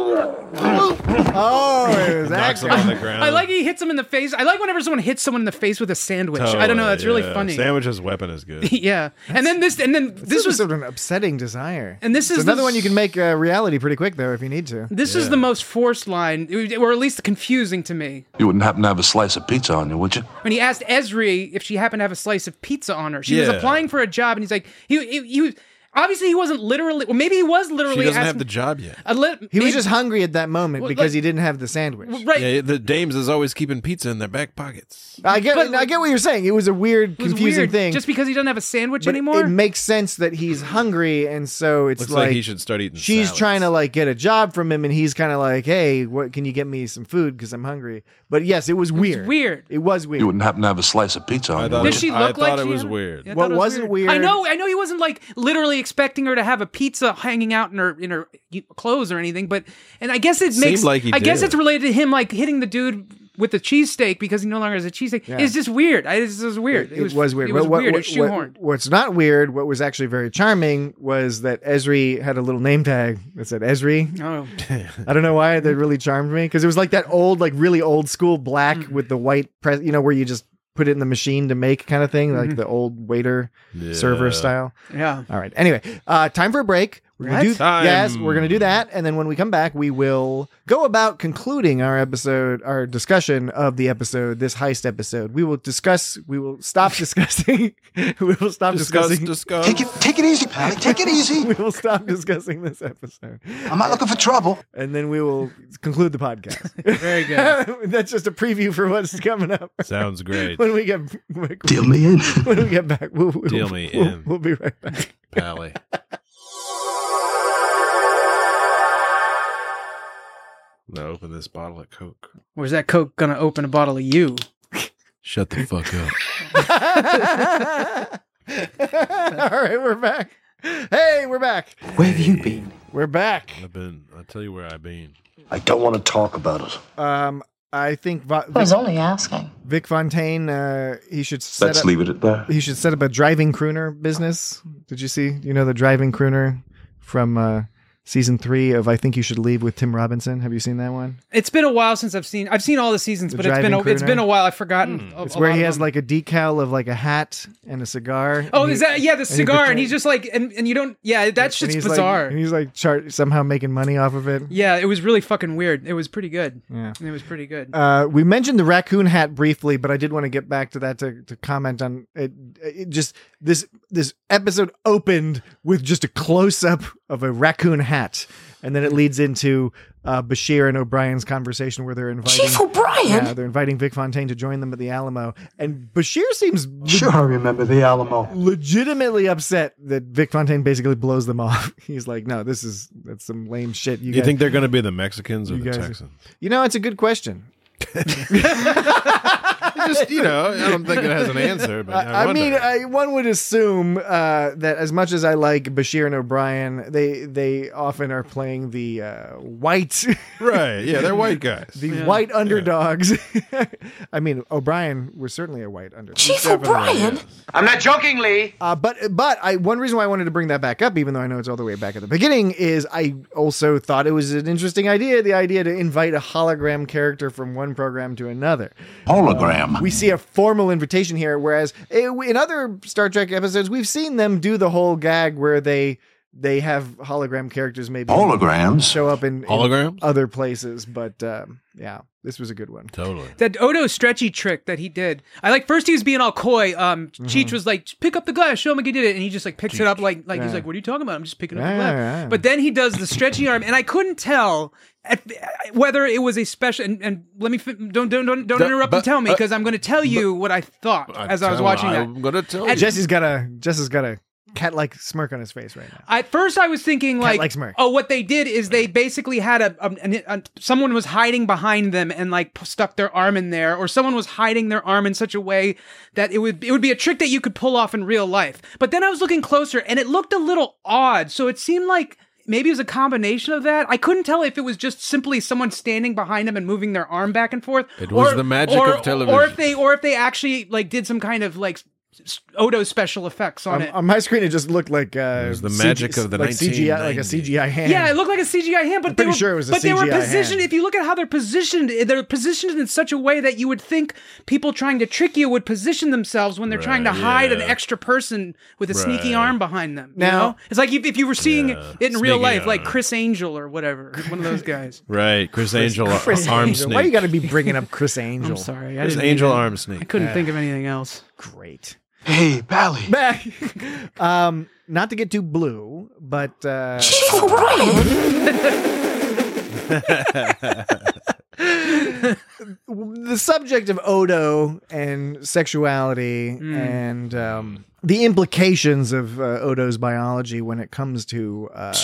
Oh, it was Knocks him accurate. on the ground. I like he hits him in the face. I like whenever someone hits someone in the face with a sandwich. I don't know. That's really yeah. funny. Sandwich's weapon is good. yeah. And then this. And then This this is was. sort of an upsetting desire. And this It's is another the- one you can make uh, reality pretty quick, though, if you need to. This is the most forced line, or at least confusing to me. You wouldn't happen to have a slice of pizza on you, would you? When he asked Esri if she happened to have a slice of pizza on her, she was Yeah. applying for a job, and he's like, he, he, he was obviously he wasn't literally, well, maybe he was literally. She doesn't asking, have the job yet. a li- He was maybe- just hungry at that moment Well, because like- he didn't have the sandwich. right. Yeah, the dames is always keeping pizza in their back pockets. I get, But, I get what you're saying. It was a weird, It was confusing weird, thing. just because he doesn't have a sandwich but anymore. it makes sense that he's hungry, and so it's Looks like, like he should start eating she's salads. trying to like get a job from him, and he's kind of like, "Hey, what can you get me some food because I'm hungry?" But yes, it was weird. weird. It was weird. You wouldn't happen to have a slice of pizza on I you, thought, would Did it, she you? look I like thought it she was had- weird. Yeah, I What thought it was wasn't weird- I know, I know he wasn't like literally expecting her to have a pizza hanging out in her in her clothes or anything, but and I guess it Seemed makes like he I guess did. it's related to him like hitting the dude with the cheesesteak because he no longer has a cheesesteak. Yeah. It's just weird. I, it's just weird. It, it was, weird. It was But what- weird. what- it was shoehorned. what- what's not weird, what was actually very charming, was that Esri had a little name tag that said Esri. Oh, I don't know why that really charmed me because it was like that old, like really old school black Mm. with the white press, you know, where you just put it in the machine to make kind of thing, like Mhm. the old waiter Yeah. server style. yeah. All right. Anyway, uh, time for a break. We're gonna What? do Time. yes, we're gonna do that, and then when we come back, we will go about concluding our episode, our discussion of the episode, this heist episode. We will discuss. We will stop discussing. we will stop Discuss, discussing. discuss. Take it, take it easy, Pally. Take it easy. we will stop discussing this episode, I'm not looking for trouble. and then we will conclude the podcast. Very good. That's just a preview for what's coming up. Sounds great. When we get Deal me in. when we get back, we'll, we'll, Deal me we'll, in. We'll be right back. Pally. Now open this bottle of Coke. Where's that Coke gonna open a bottle of you? Shut the fuck up. All right, we're back. Hey, we're back. Where have you been? We're back. I've been. I'll tell you where I've been. I don't want to talk about it. Um, I think Va- I was Vic, only asking. Vic Fontaine. Uh, he should set Let's up. leave it at that. He should set up a driving crooner business. Did you see? You know the driving crooner from uh, season three of I Think You Should Leave with Tim Robinson. Have you seen that one? It's been a while since I've seen. I've seen all the seasons, The but it's been a, driving it's been crooner? a while. I've forgotten. a- It's a where lot he of has them. like a decal of like a hat and a cigar. Oh, and is he- that yeah? The he cigar, and, pretend- he's just like, and, and you don't. Yeah, that's and just he's like- bizarre. and he's like char- somehow making money off of it. Yeah, it was really fucking weird. It was pretty good. Yeah. It was pretty good. Uh, we mentioned the raccoon hat briefly, but I did want to get back to that to, to comment on it, it. Just this this episode opened with just a close up of a raccoon hat, and then it leads into uh, Bashir and O'Brien's conversation where they're inviting Chief O'Brien? Yeah, they're inviting Vic Fontaine to join them at the Alamo, and Bashir seems le- Sure, I remember the Alamo. legitimately upset that Vic Fontaine basically blows them off. He's like, "No, this is that's some lame shit." You, guys- think they're going to be the Mexicans or you the guys- Texans? You know, it's a good question. Just, you know, I don't think it has an answer, but I, I, I wonder. mean, I, one would assume uh, that as much as I like Bashir and O'Brien, they they often are playing the uh, white, right? Yeah, they're white guys. the Yeah. white underdogs. I mean, O'Brien was certainly a white underdog. Chief O'Brien? I'm not joking, Lee. Uh, but but I one reason why I wanted to bring that back up, even though I know it's all the way back at the beginning, is I also thought it was an interesting idea. The idea to invite a hologram character from one program to another. Hologram. We see a formal invitation here, whereas in other Star Trek episodes, we've seen them do the whole gag where they they have hologram characters maybe Holograms. show up in, in Holograms? other places. But um, yeah, this was a good one. Totally. That Odo stretchy trick that he did. I like first he was being all coy. Um, Mm-hmm. Cheech was like, pick up the glass, show him like he did it, and he just like picks it up like like he's Yeah. like, what are you talking about? I'm just picking up Yeah, the glass. yeah, yeah. But then he does the stretchy arm, and I couldn't tell at, whether it was a special. And, and let me fi- don't don't don't, don't The- interrupt but- and tell me uh, because I'm going to tell you what I thought I as I was tell- watching that. I'm going to tell you. And Jesse's got a Jesse's got a cat-like smirk on his face right now. At first, I was thinking like, Cat-like smirk. oh, what they did is they basically had a, a, a someone was hiding behind them and like stuck their arm in there, or someone was hiding their arm in such a way that it would it would be a trick that you could pull off in real life. But then I was looking closer, and it looked a little odd. So it seemed like maybe it was a combination of that. I couldn't tell if it was just simply someone standing behind them and moving their arm back and forth. It was or, the magic or, of television. Or if they or if they actually like did some kind of like Odo special effects on Um, it. on my screen, it just looked like uh, It was the C G magic of the like C G I, like a C G I hand. Yeah, it looked like a C G I hand, but I'm they pretty were, sure it was a but they were C G I positioned. hand. If you look at how they're positioned, they're positioned in such a way that you would think people trying to trick you would position themselves when they're Right, trying to hide an yeah. extra person with a sneaky Right. arm behind them. You Now- know? It's like if, if you were seeing Yeah, it in real sneaky life, like arm. Chris Angel or whatever, one of those guys. Right, Chris Angel Chris arm Angel. snake. Why you got to be bringing up Chris Angel? I'm sorry, I Chris didn't Angel even- arm I snake. couldn't Yeah. think of anything else. Great. Hey, Pally. Back. um, not to get too blue, but uh, the subject of Odo and sexuality Mm. and um, the implications of uh, Odo's biology when it comes to uh,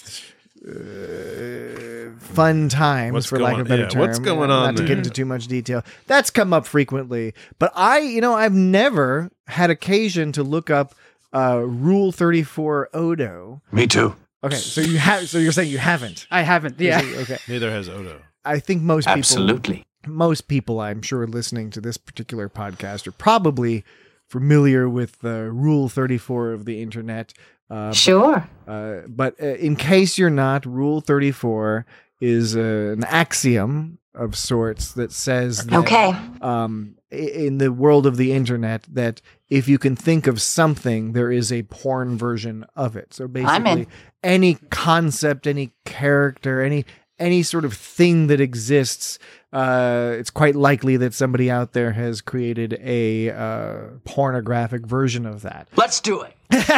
uh, fun times, What's for lack going- of a better yeah, term. what's going uh, on Not to there? get into too much detail. That's come up frequently, but I, you know, I've never had occasion to look up uh, Rule thirty-four Odo. Me too. Okay, so you have. So you're saying you haven't? I haven't. Yeah. Okay. Neither has Odo. I think most people, Absolutely. most people, I'm sure, listening to this particular podcast are probably familiar with uh, Rule thirty-four of the internet. Uh, Sure. But, uh, but uh, in case you're not, Rule thirty-four is uh, an axiom of sorts that says that, Okay. um, i- in the world of the internet, that if you can think of something, there is a porn version of it. So I'm basically, in. any concept, any character, any any sort of thing that exists, uh, it's quite likely that somebody out there has created a uh, pornographic version of that. Let's do it.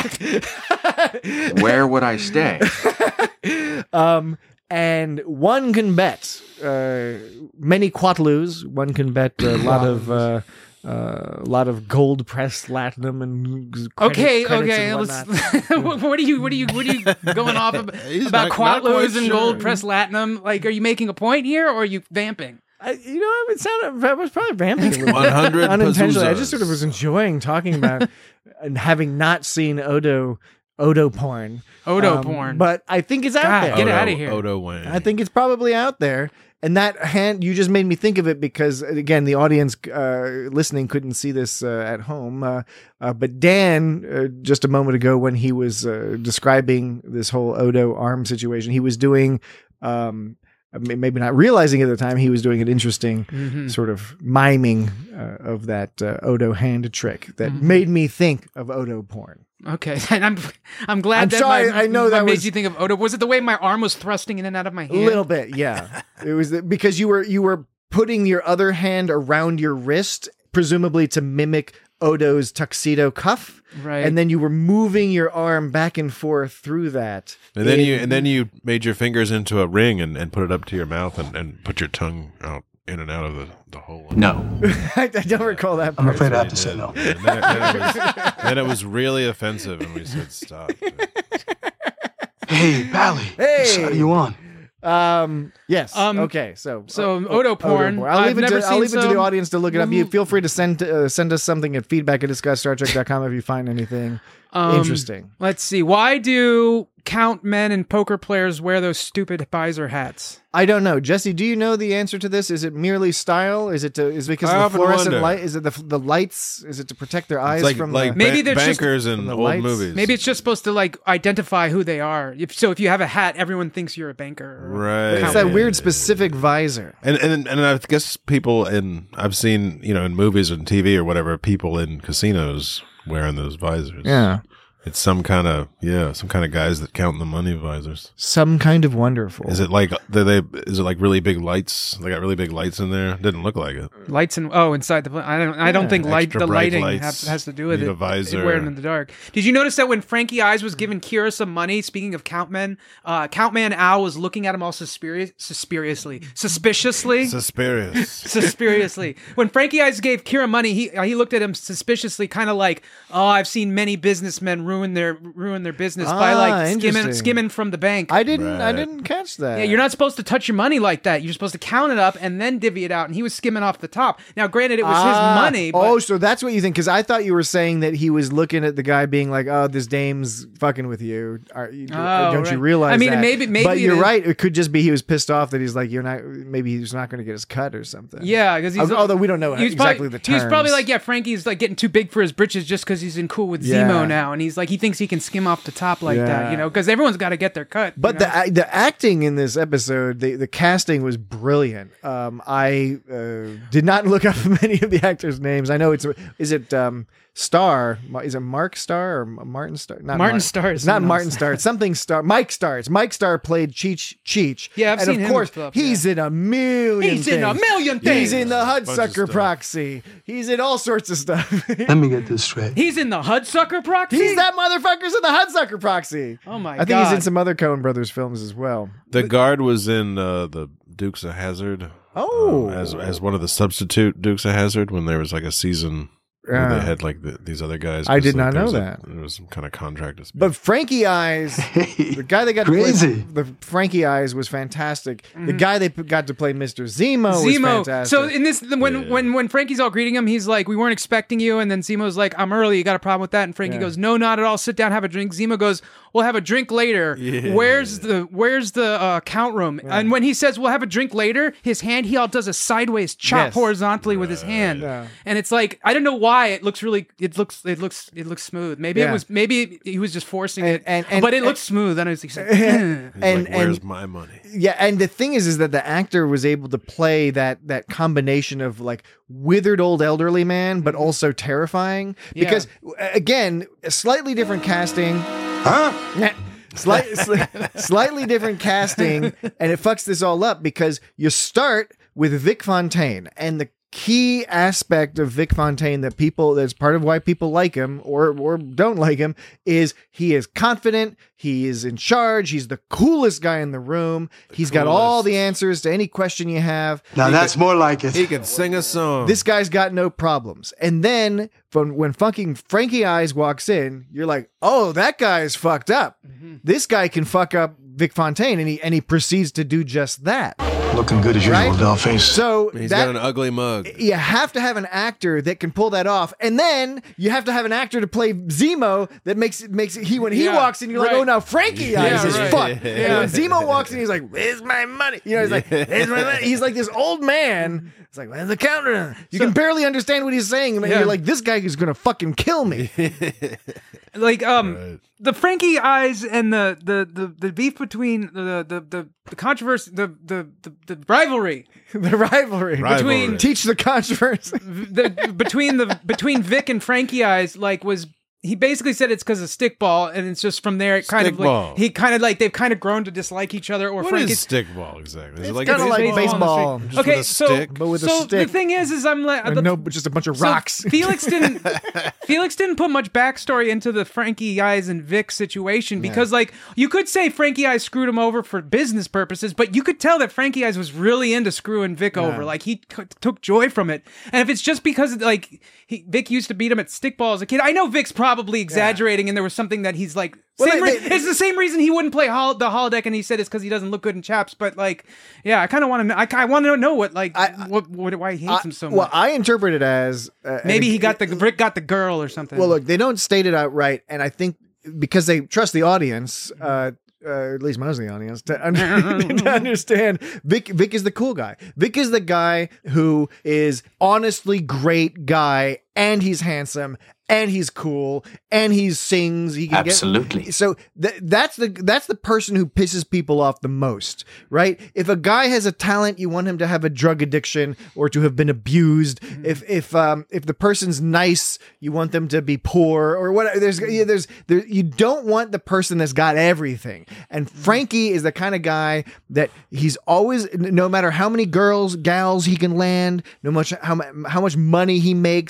Where would I stay? um, and one can bet uh, many quatlus. One can bet a lot of uh, uh, a lot of gold pressed latinum and credit, Okay, credits okay. and Let's, whatnot. what are you? What are you? What are you going off about, He's about not- not Quatlos quite and sure. gold press latinum? Like, are you making a point here, or are you vamping? I, you know, it sounded. I was probably vamping a little one hundred bit unintentionally. I just Pazuzas. sort of was enjoying talking about and having not seen Odo Odo porn. Odo Um, porn. but I think it's out God, there. get Odo, outta here. Odo Wayne. I think it's probably out there. And that hand, you just made me think of it because, again, the audience uh, listening couldn't see this uh, at home. Uh, uh, but Dan, uh, just a moment ago, when he was uh, describing this whole Odo arm situation, he was doing, um, maybe not realizing at the time, he was doing an interesting Mhm. sort of miming uh, of that uh, Odo hand trick that Mhm. made me think of Odo porn. Okay, and I'm I'm glad I'm that sorry, my, I know my that made was- you think of Odo. Was it the way my arm was thrusting in and out of my A hand? little bit, yeah. It was the, because you were you were putting your other hand around your wrist, presumably to mimic Odo's tuxedo cuff, Right. and then you were moving your arm back and forth through that. And then in- you and then you made your fingers into a ring and, and put it up to your mouth and, and put your tongue out in and out of the, the hole. No. I, I don't recall that. I'm part. afraid I have to say no. And then, it, then, it was, then it was really offensive, and we said stop. Hey, Pally. Hey. So, how do you on? Um. Yes. Um, okay. So. so O- Odo O- porn. I'll I've leave it never to I'll seen leave it to the some- audience to look it up. You feel free to send uh, send us something at feedback at discuss star trek dot com if you find anything Um, interesting. Let's see. Why do count men and poker players wear those stupid visor hats? I don't know, Jesse. Do you know the answer to this? Is it merely style? Is it to, is it because I of the often fluorescent wonder. light? Is it the the lights? Is it to protect their eyes It's like from like the? Maybe ba- they're just- bankers from in the old lights? movies. Maybe it's just supposed to like identify who they are. If so, if you have a hat, everyone thinks you're a banker. or- right. It's that weird specific visor. And and and I guess people in I've seen you know in movies and T V or whatever people in casinos wearing those visors. Yeah, It's some kind of yeah, some kind of guys that count the money visors. some kind of wonderful. Is it like do they? Is it like really big lights? They got really big lights in there. Didn't look like it. Lights and oh, inside the. pla- I don't. I don't Yeah, think light. extra The bright lighting lights. has, has to do with Need it. a visor. Wearing in the dark. Did you notice that when Frankie Eyes was giving Kira some money? Speaking of Countman, uh, Countman Al was looking at him all suspirious, suspiriously, suspiciously, Suspicious. suspiciously. When Frankie Eyes gave Kira money, he he looked at him suspiciously, kind of like, "Oh, I've seen many businessmen ruin ruin their ruin their business by Ah, like skimming interesting. skimming from the bank. I didn't. I Right. didn't catch that. Yeah, you're not supposed to touch your money like that. You're supposed to count it up and then divvy it out. And he was skimming off the top. Now, granted, it was Ah, his money. But oh, so that's what you think? Because I thought you were saying that he was looking at the guy, being like, "Oh, this dame's fucking with you. Are, you Oh, don't you right. realize?" I mean, that? maybe- maybe But it you're is- right. It could just be he was pissed off that he's like, "You're not." Maybe he's not going to get his cut or something. yeah, because he's Although we don't know he was exactly probably, the He was probably terms. like, yeah, Frankie's like getting too big for his britches just because he's in cool with Yeah. Zemo now, and he's like he thinks he can skim off the top like Yeah. that, you know, because everyone's got to get their cut. But you know? the a- the acting in this episode, the the casting was brilliant. Um, I uh, did not look up many of the actors' names. I know it's is it um, Starr? Is it Mark Starr or Martin Starr? Not Martin Mark- Starr is It's not someone Martin else. Starr. It's something Starr. Mike Starr. It's Mike Starr played Cheech Cheech. Yeah, I've and seen of him in course stuff, he's in a million. He's in a things. million He's things. in the Bunch of Hudsucker stuff. Proxy. He's in all sorts of stuff. Let me get this straight. He's in the Hudsucker Proxy. He's that motherfucker's in the Hudsucker Proxy. Oh my I think god! he's in some other Coen Brothers films as well. The guard was in uh, the Dukes of Hazzard. Oh. um, as as one of the substitute Dukes of Hazzard when there was like a season where Yeah. they had like the, these other guys. I did like, not there know was a- that. there was some kind of contract dispute. But Frankie Eyes, the guy that got Crazy. to play the Frankie Eyes was fantastic. The guy that p- got to play Mister Zemo, was Zemo. fantastic. So in this, when Yeah. when when Frankie's all greeting him, he's like, "We weren't expecting you," and then Zemo's like, "I'm early. You got a problem with that?" And Frankie Yeah. goes, "No, not at all. Sit down, have a drink." Zemo goes, "We'll have a drink later. Yeah. Where's the Where's the uh, count room?" And when he says, "We'll have a drink later," his hand he all does a sideways chop Yes. horizontally with his hand, Yeah. and it's like I don't know why it looks really it looks it looks it looks smooth. Maybe Yeah. it was maybe he was just forcing And- it, and- and- but it and- looks smooth. And I was like, and, He's and, like, where's and my money? yeah, and the thing is, is that the actor was able to play that that combination of like withered old elderly man, but also terrifying. Yeah. Because again, a slightly different casting. Huh? Slight, sli- slightly different casting, and it fucks this all up because you start with Vic Fontaine, and the key aspect of Vic Fontaine that people that's part of why people like him or or don't like him is he is confident, he is in charge, he's the coolest guy in the room, he's got all coolest. the answers to any question you have. Now that's more like it. He could sing a song. This guy's got no problems. And then from when fucking Frankie Eyes walks in, you're like, oh, that guy is fucked up. This guy can fuck up Vic Fontaine, and he and he proceeds to do just that. Looking good as Right? usual, Dollface. So He's that, got an ugly mug. you have to have an actor that can pull that off, and then you have to have an actor to play Zemo that makes it makes it, he when he Yeah, walks in, you're like, right. oh, now Frankie Yeah, Eyes is right. fucked. Yeah. And when Zemo walks in, he's like, where's my money? You know, he's like, where's my money? He's like this old man. It's like, where's the counter? You can barely understand what he's saying, and Yeah. you're like, this guy is gonna fucking kill me. like um Right. the Frankie Eyes and the the the, the beef between the the the, the controversy the, the the the rivalry The rivalry Rivalry. between teach the controversy. the between the between Vic and Frankie Eyes like was he basically said it's because of Stickball, and it's just from there it kind of Stickball. like he kind of like they've kind of grown to dislike each other. Or What Frankie's is stickball exactly? Is it It's kinda a like baseball baseball, on the street. just Okay, with a so stick? but with a so stick. the thing is, is I'm like Or the- no, but just a bunch of so rocks. Felix didn't. Felix didn't put much backstory into the Frankie Eyes and Vic situation because, like, you could say Frankie Eyes screwed him over for business purposes, but you could tell that Frankie Eyes was really into screwing Vic over. Like, he t- took joy from it. And if it's just because, like, he, Vic used to beat him at stickball as a kid, I know Vic's probably exaggerating, and there was something that he's like. Well, Same they- re- they- it's the same reason he wouldn't play hol- the holodeck, and he said it's because he doesn't look good in chaps. But like, yeah, I kind of want to know. I, I want to know what like I- what, what why he hates I- him so well, much. I interpret it as uh, Maybe and he it- got the Rick got the girl or something. Well, look, they don't state it outright, and I think because they trust the audience, uh, uh, at least most of the audience, to, un- to understand Vic. Vic is the cool guy. Vic is the guy who is honestly great guy, and he's handsome, and he's cool, and he sings. He can Absolutely. Get, so th- that's the that's the person who pisses people off the most, right? If a guy has a talent, you want him to have a drug addiction or to have been abused. Mm-hmm. If if um if the person's nice, you want them to be poor or whatever. There's yeah, there's there, you don't want the person that's got everything. And Mm-hmm. Frankie is the kind of guy that he's always, no matter how many girls, gals he can land, no much how mu- how much money he makes.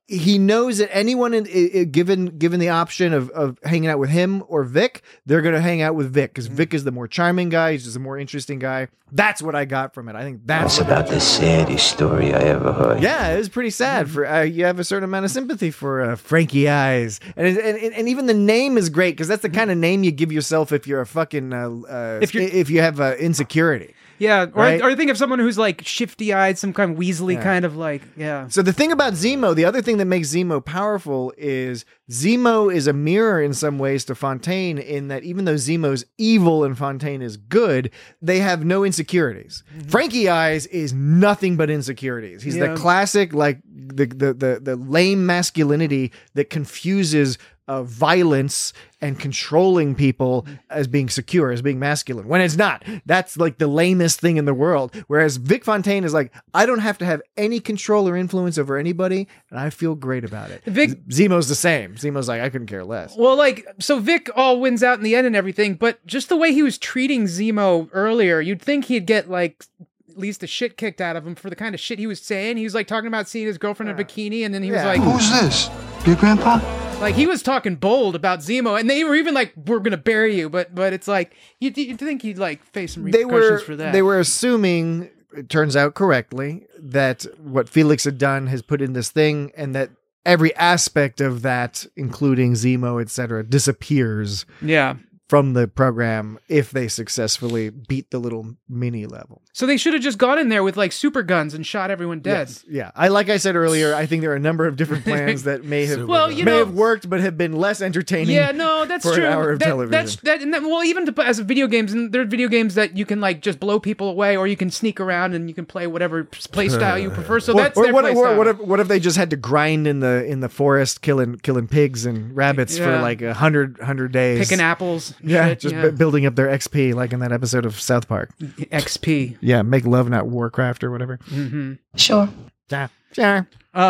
he knows that anyone in, i- i- given given the option of, of hanging out with him or Vic, they're going to hang out with Vic because Vic is the more charming guy. He's just a more interesting guy. That's what I got from it. I think that's That's what about the saddest story I ever heard. yeah, it was pretty sad. For uh, you have a certain amount of sympathy for uh, Frankie Eyes, and, and and and even the name is great because that's the kind of name you give yourself if you're a fucking uh, uh, if you if you have uh, insecurity. Yeah, or Right? or think of someone who's like shifty eyed, some kind of Weasley Yeah. kind of like yeah. So the thing about Zemo, the other thing that makes Zemo powerful is Zemo is a mirror in some ways to Fontaine in that even though Zemo's evil and Fontaine is good, they have no insecurities. Frankie Eyes is nothing but insecurities. He's Yeah. the classic, like the, the, the, the lame masculinity that confuses uh, violence and controlling people as being secure, as being masculine, when it's not. That's like the lamest thing in the world. Whereas Vic Fontaine is like, I don't have to have any control or influence over anybody, and I feel great about it. Vic- Zemo's the same. Zemo's like, I couldn't care less. Well, like, so Vic all wins out in the end and everything, but just the way he was treating Zemo earlier, you'd think he'd get, like, at least the shit kicked out of him for the kind of shit he was saying. He was, like, talking about seeing his girlfriend in a bikini, and then he was Yeah. like... Who's this? Your grandpa? Like, he was talking bold about Zemo, and they were even like, we're gonna bury you, but but it's like, you'd, you'd think he'd, like, face some They repercussions were, for that. they were assuming, it turns out correctly, that what Felix had done has put in this thing, and that every aspect of that, including Zemo, et cetera, disappears Yeah. from the program if they successfully beat the little mini level. So they should have just gone in there with, like, super guns and shot everyone dead. Yes, yeah. I like I said earlier, I think there are a number of different plans that may have Well, you may know- have worked, but have been less entertaining. Yeah, no, that's for true. an hour of that, television. That's that, and that. Well, even to, as a video games, and there are video games that you can like just blow people away, or you can sneak around and you can play whatever play style you prefer. So Or- that's or their what, play or style. what if what if they just had to grind in the in the forest, killing killing pigs and rabbits for Yeah. like a hundred hundred days, Picking apples. Yeah, shit, just yeah. bu- building up their X P, like in that episode of South Park. X P. Yeah, make love, not Warcraft or whatever. Mm-hmm. Sure. Yeah, sure.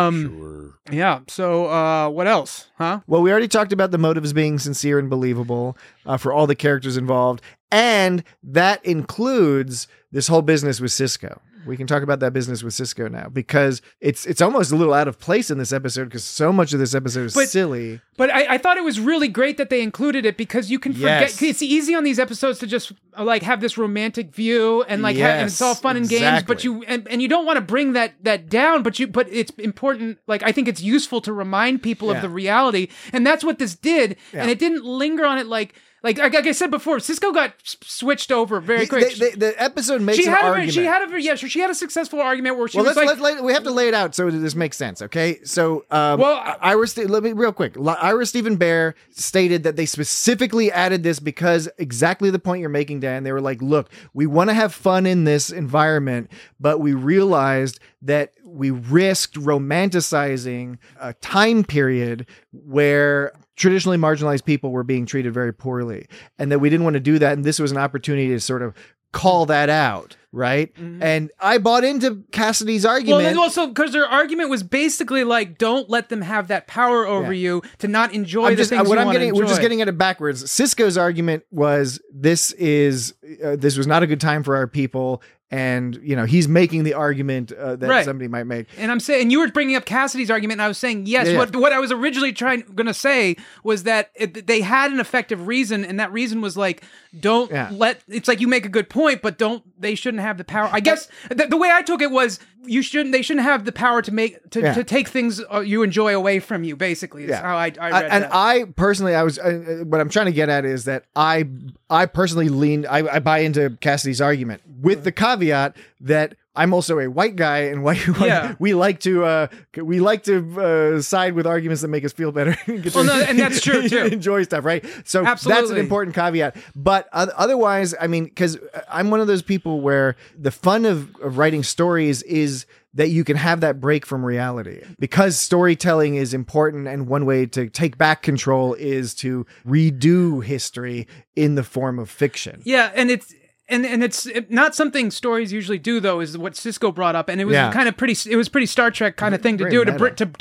Um, Yeah. So, uh, what else? Huh? Well, we already talked about the motives being sincere and believable uh, for all the characters involved, and that includes this whole business with Cisco. We can talk about that business with Cisco now because it's it's almost a little out of place in this episode because so much of this episode is But- silly. But I, I thought it was really great that they included it because you can forget. Yes. It's easy on these episodes to just uh, like have this romantic view and like ha- and it's all Yes, fun and games. exactly. But you and, and you don't want to bring that that down. But you but it's important. Like I think it's useful to remind people Yeah. of the reality, and that's what this did. Yeah. And it didn't linger on it like. Like, like like I said before, Cisco got s- switched over very They- quick. they- they- the episode makes she an had a, argument. She had a yeah, sure, she had a successful argument where she well, was let's, like, let, let- we have to lay it out so that this makes sense, okay? So, um, Well, Ira, Ste- let me real quick. Li- Ira Stephen Bear stated that they specifically added this because exactly the point you're making, Dan. They were like, "Look, we want to have fun in this environment, but we realized that we risked romanticizing a time period where." Traditionally marginalized people were being treated very poorly, and that we didn't want to do that. And this was an opportunity to sort of call that out, right? And I bought into Cassidy's well, argument. then also because their argument was basically like, don't let them have that power over Yeah. you to not enjoy I'm the just, things what you I'm want getting, to enjoy. we're just getting at it backwards. Cisco's argument was this is uh, this was not a good time for our people, and you know he's making the argument uh, that Right. somebody might make. And I'm saying, you were bringing up Cassidy's argument, and I was saying, yes, Yeah, yeah. what what I was originally trying going to say was that it, they had an effective reason, and that reason was like, don't Yeah. let. It's like you make a good point, but don't. They shouldn't have the power. I guess the, the way I took it was you shouldn't. They shouldn't have the power to make to, Yeah. to take things uh, you enjoy away from you. Basically, is Yeah. how I, I I- read and that. I personally, I was uh, uh, what I'm trying to get at is that I I personally lean I, I buy into Cassidy's argument with the caveat that I'm also a white guy, and white Yeah. we like to uh, we like to uh, side with arguments that make us feel better. Get Well, to- no, and that's true, too. Enjoy stuff, right? So that's an Absolutely. important caveat. But oth- otherwise, I mean, because I'm one of those people where the fun of, of writing stories is that you can have that break from reality because storytelling is important. And one way to take back control is to redo history in the form of fiction. Yeah, and it's and and it's not something stories usually do though. Is what Cisco brought up, and it was Yeah. kind of pretty. It was pretty Star Trek kind of thing to Very do to, meta. br- to to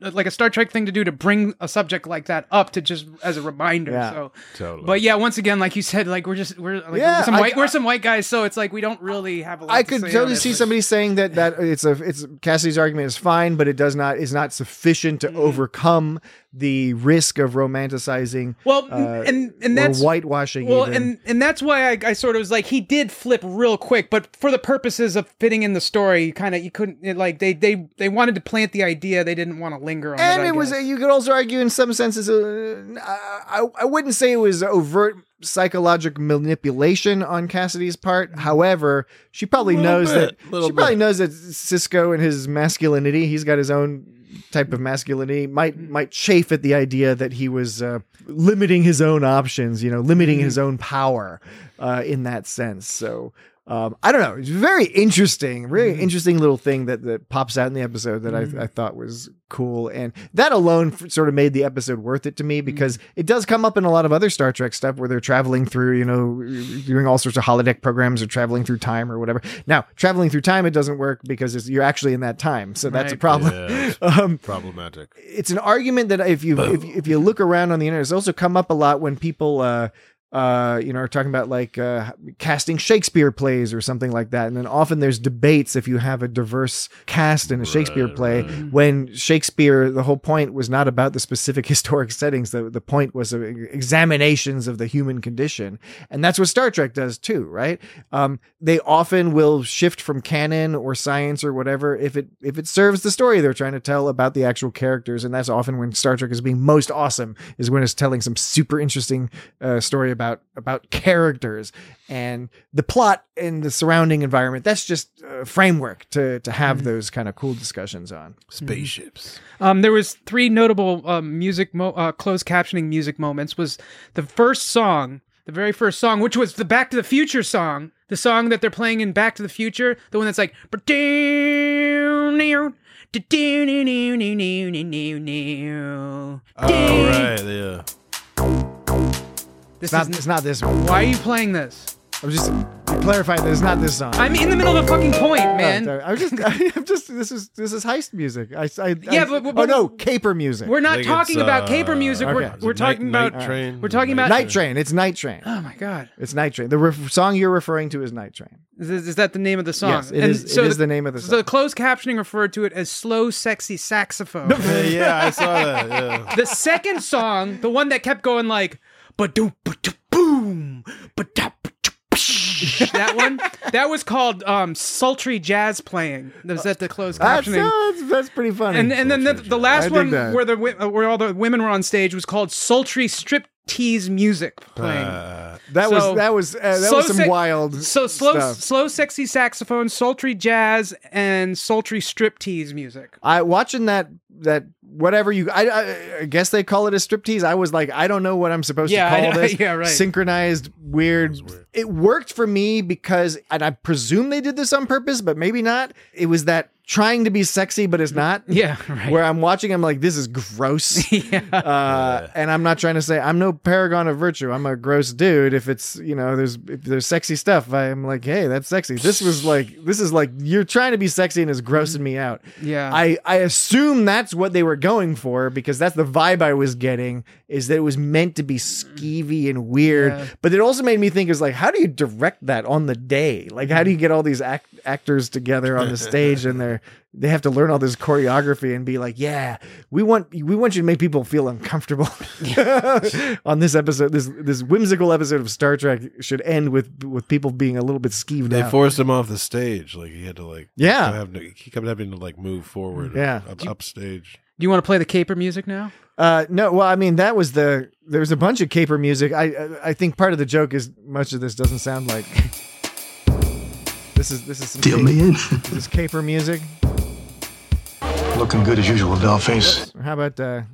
like a Star Trek thing to do to bring a subject like that up to just as a reminder. Yeah. So, Totally. but yeah, once again, like you said, like we're just we're like Yeah, we're some I- white we're some white guys, so it's like we don't really have a lot I to could say on totally it, see but- somebody saying that that it's a it's Cassidy's argument is fine, but it does not is not sufficient to overcome the risk of romanticizing. Well, uh, and and or that's whitewashing. Well, even. and and that's why I, I sort of was like, he did flip real quick, but for the purposes of fitting in the story, you kind of you couldn't it, like they they they wanted to plant the idea, they didn't want to linger on it. And I it was, guess. you could also argue in some senses, uh, I, I wouldn't say it was overt psychological manipulation on Cassidy's part. However, she probably Little knows bit, that, little she probably bit. knows that Cisco and his masculinity, he's got his own type of masculinity, might, might chafe at the idea that he was uh, limiting his own options, you know, limiting his own power uh, in that sense. So, Um, I don't know. It's very interesting, really interesting little thing that, that pops out in the episode that Mm-hmm. I, I thought was cool. And that alone f- sort of made the episode worth it to me because it does come up in a lot of other Star Trek stuff where they're traveling through, you know, doing all sorts of holodeck programs or traveling through time or whatever. Now, traveling through time, it doesn't work because it's, you're actually in that time. So that's a Right. problem. Yeah, it's um, problematic. it's an argument that if you, if, you- if you look around on the internet, it's also come up a lot when people, uh, uh, you know, are talking about like uh, casting Shakespeare plays or something like that. And then often there's debates if you have a diverse cast in a Shakespeare Right, play, right. when Shakespeare, the whole point was not about the specific historic settings. The, the point was uh, examinations of the human condition. And that's what Star Trek does too, right? Um, they often will shift from canon or science or whatever if it, if it serves the story they're trying to tell about the actual characters. And that's often when Star Trek is being most awesome, is when it's telling some super interesting uh, story about about about characters and the plot and the surrounding environment. That's just a framework to to have Mm-hmm. those kind of cool discussions on. Spaceships. Um, there was three notable um, music, mo- uh, closed captioning music moments. Was the first song, the very first song, which was the Back to the Future song, the song that they're playing in Back to the Future, the one that's like. Oh, right, yeah. This It's not, is it's not this one. Why are you playing this? I'm just clarifying that it's not this song. I'm in the middle of a fucking point, man. Oh, I was just, I'm just. This is this is heist music. I, I Yeah, I- but- but- oh no, caper music. We're not think talking it's, about uh, caper music. okay. We're, Is we're it talking Night- about. Night Train? We're talking about. Night Train. It's Night Train. Oh my god! It's Night Train. The ref- song you're referring to is Night Train. Is, is that the name of the song? Yes, it is- it is the name of the So song. the closed captioning referred to it as slow, sexy saxophone. Yeah, yeah, I saw that. Yeah. The second song, the one that kept going like, ba-doom, ba-doom, boom, ba-da, ba-doom, psh. That one, that was called um, sultry jazz playing. Was that the closed That's, captioning? uh, that's that's pretty funny. And and then the, the last I dig one that. where the wi- uh, where all the women were on stage was called sultry strip tease music playing. Uh, that So, was that was uh, that slow was some se- wild. So slow, stuff. slow, sexy saxophone, sultry jazz, and sultry striptease music. I watching that that whatever you I, I I guess they call it a striptease. I was like, I don't know what I'm supposed Yeah, to call I know. this. Yeah, right. Synchronized weird. weird. It worked for me because, and I presume they did this on purpose, but maybe not. It was that trying to be sexy, but it's not. Yeah, right. Where I'm watching, I'm like, this is gross. yeah. Uh, and I'm not trying to say I'm no paragon of virtue. I'm a gross dude. If it's, you know, there's if there's sexy stuff, I'm like, hey, that's sexy. This was like, this is like you're trying to be sexy and it's grossing me out. Yeah. I I assume that's what they were going for because that's the vibe I was getting, is that it was meant to be skeevy and weird. Yeah. But it also made me think, is like, how do you direct that on the day? Like, how do you get all these act- actors together on the stage and they're they have to learn all this choreography and be like, yeah, we want we want you to make people feel uncomfortable. On this episode, this this whimsical episode of Star Trek should end with with people being a little bit skeeved They out. forced him off the stage. Like he had to like Yeah. have to, he kept having to like move forward. Yeah. up, up stage. Do you want to play the caper music now? Uh, no, well, I mean, that was the there was a bunch of caper music. I I, I think part of the joke is much of this doesn't sound like this is this is some Deal ca- me in. This is caper music. Looking good as usual, dollface. Or how about uh,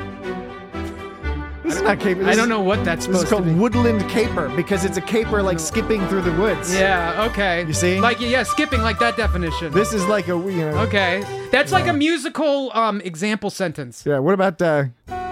this is not caper. This I don't is- know what that's This is supposed to called be. woodland caper because it's a caper like skipping through the woods. Yeah, okay. You see? Like, yeah, skipping like that definition. This is like a you know. Okay. That's like a musical um example sentence. Yeah. What about uh?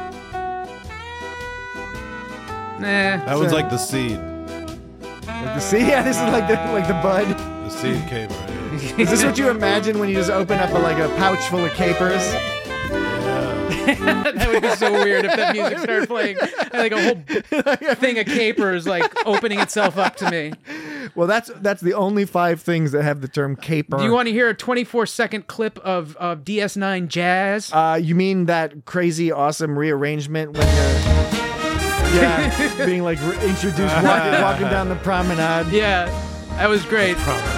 Nah. That was So- like the seed. Like the see? Yeah, this is like the like the bud. The seed came right. Is this what you imagine when you just open up a, like a pouch full of capers? Yeah. That would be so weird if that music started playing. Like a whole thing of capers like opening itself up to me. Well, that's that's the only five things that have the term caper. Do you want to hear a twenty-four second clip of, of D S nine jazz? Uh, you mean that crazy, awesome rearrangement when you're... Yeah, being like re- introduced, walking, walking down the promenade. Yeah, that was great.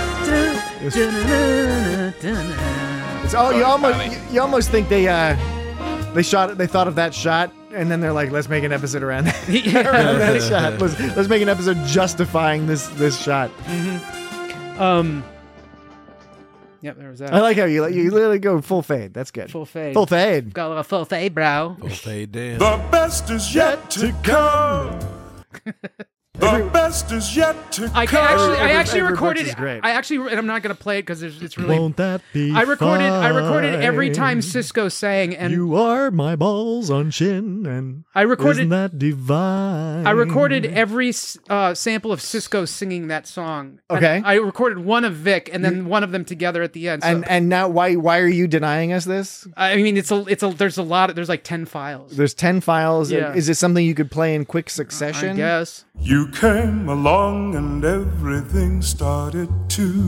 It's all you almost you, you almost think they uh they shot it. They thought of that shot, and then they're like, let's make an episode around that, around that shot. Let's let's make an episode justifying this this shot. Mm-hmm. Um. Yep, there was that. I like how you you literally go full fade. That's good. Full fade. Full fade. Got a little full fade, bro. Full fade down. The best is yet to come. The best is yet to I come. actually, I Every- actually every recorded. book is great. I actually, and I'm not gonna play it because it's, it's really. Won't that be I recorded. I recorded every fine? time Cisco sang, and You are my balls on chin, and I recorded. isn't that divine? I recorded every uh, sample of Cisco singing that song. And Okay. I recorded one of Vic, and then one of them together at the end. So, And and now why why are you denying us this? I mean, it's a, it's a. There's a lot. Of, there's like ten files. There's ten files. Yeah. Is it something you could play in quick succession? I guess. You came along and everything started to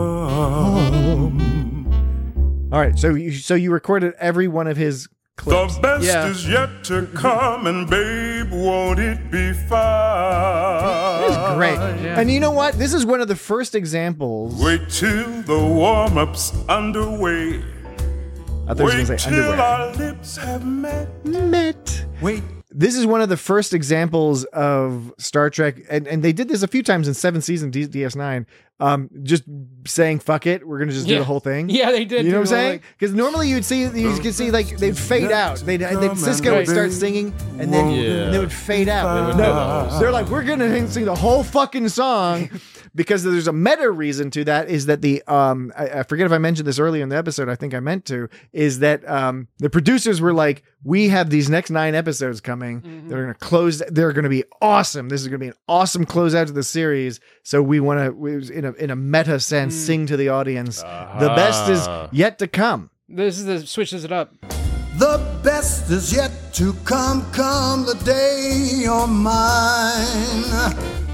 hum. All right, so you so you recorded every one of his clips. The best Yeah. is yet to come, and babe, won't it be fine? It is great. And you know what? This is one of the first examples. Wait till the warm-up's underway. I thought you were Wait gonna say till underwear. our lips have met. Met. Wait. This is one of the first examples of Star Trek, and, and they did this a few times in seventh season D- DS9, um, just saying, fuck it, we're going to just do Yeah. the whole thing. Yeah, they did. You know do what I'm all, saying? like- Because normally you'd see, you could see like they'd fade out. They'd, they'd Cisco would start singing, and then Yeah. they would fade out. They would No, know. they're like, we're gonna sing the whole fucking song, because there's a meta reason to that. Is that the um, I, I forget if I mentioned this earlier in the episode. I think I meant to. Is that um, the producers were like, we have these next nine episodes coming. Mm-hmm. They're gonna close. They're gonna be awesome. This is gonna be an awesome closeout to the series. So we want to, in a in a meta sense, Mm. sing to the audience. The best is yet to come. This is the switches it up. The best is yet to come, come the day you're mine.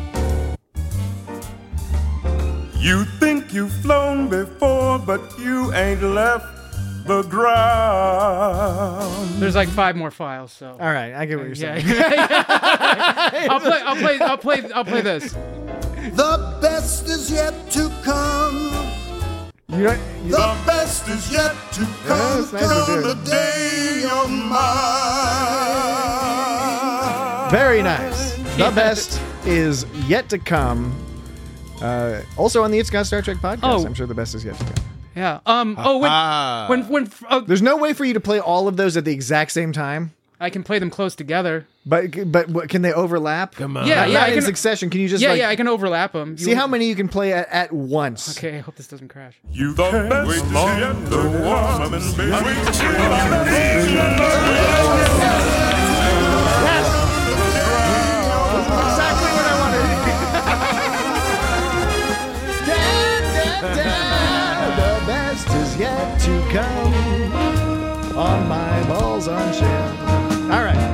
You think you've flown before, but you ain't left the ground. There's like five more files. So. All right, I get what you're Yeah. saying. I'll play. I'll play. I'll play. I'll play this. The best is yet to come. You know, you, The best is yet to Yeah, come, it's nice to come do. the day you're mine. Very nice. The best is yet to come. Uh, also on the It's Got Star Trek podcast. Oh. I'm sure the best is yet to come. Yeah. Um. Oh, when Ah. when when uh, There's no way for you to play all of those at the exact same time. I can play them close together. But but what, can they overlap? Come on. Yeah, Not yeah. I in can, succession. Can you just yeah, like, yeah. I can overlap them. see how many you can play at, at once? Okay. I hope this doesn't crash. You the best is yet to come, and baby, wait till our lips Exactly what I wanted. Da, da, da. The best is yet to come. On my balls on shit. All right.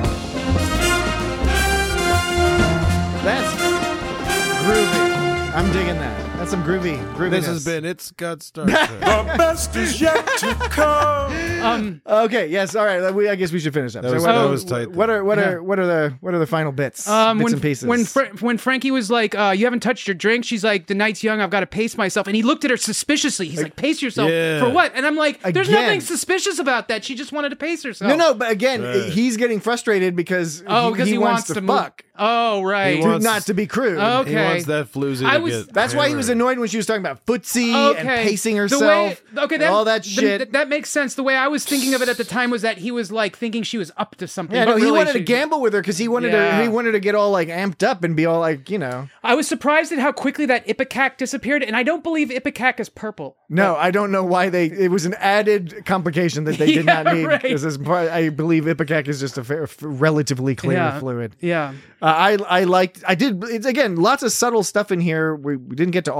That's groovy. I'm digging that. That's some groovy, grooviness. This has been It's Got Star Trek. The best is yet to come. Um. Okay. Yes. All right. We, I guess we should finish up. That was- what, that was tight, What are what Yeah. are what are the what are the final bits? Um, bits when, and pieces. when Fra- when Frankie was like, uh, "You haven't touched your drink," she's like, "The night's young. I've got to pace myself." And he looked at her suspiciously. He's like, "Pace yourself Yeah. for what?" And I'm like, "There's Again. nothing suspicious about that. She just wanted to pace herself." no, no. But again, Right. he's getting frustrated because Oh, he, because he he, wants, to to move- fuck, Oh, right. He to, wants- not to be crude. Oh, He okay. wants that floozy I to was- get That's why he was hammered. annoyed when she was talking about footsie Okay. and pacing The herself. way- okay, that, all that the- shit. that makes sense. The way I was thinking of it at the time was that he was like thinking she was up to something. Yeah, but no, he really wanted to she- gamble with her because he wanted Yeah. to. He wanted to get all like amped up and be all like, you know. I was surprised at how quickly that Ipecac disappeared, and I don't believe Ipecac is purple. No, I don't know why they. It was an added complication that they did Yeah, not need. right. Because as part- I believe Ipecac is just a fair, relatively clear Yeah. fluid. Yeah. Uh, I I liked. I did. It's again lots of subtle stuff in here. We, we didn't get to all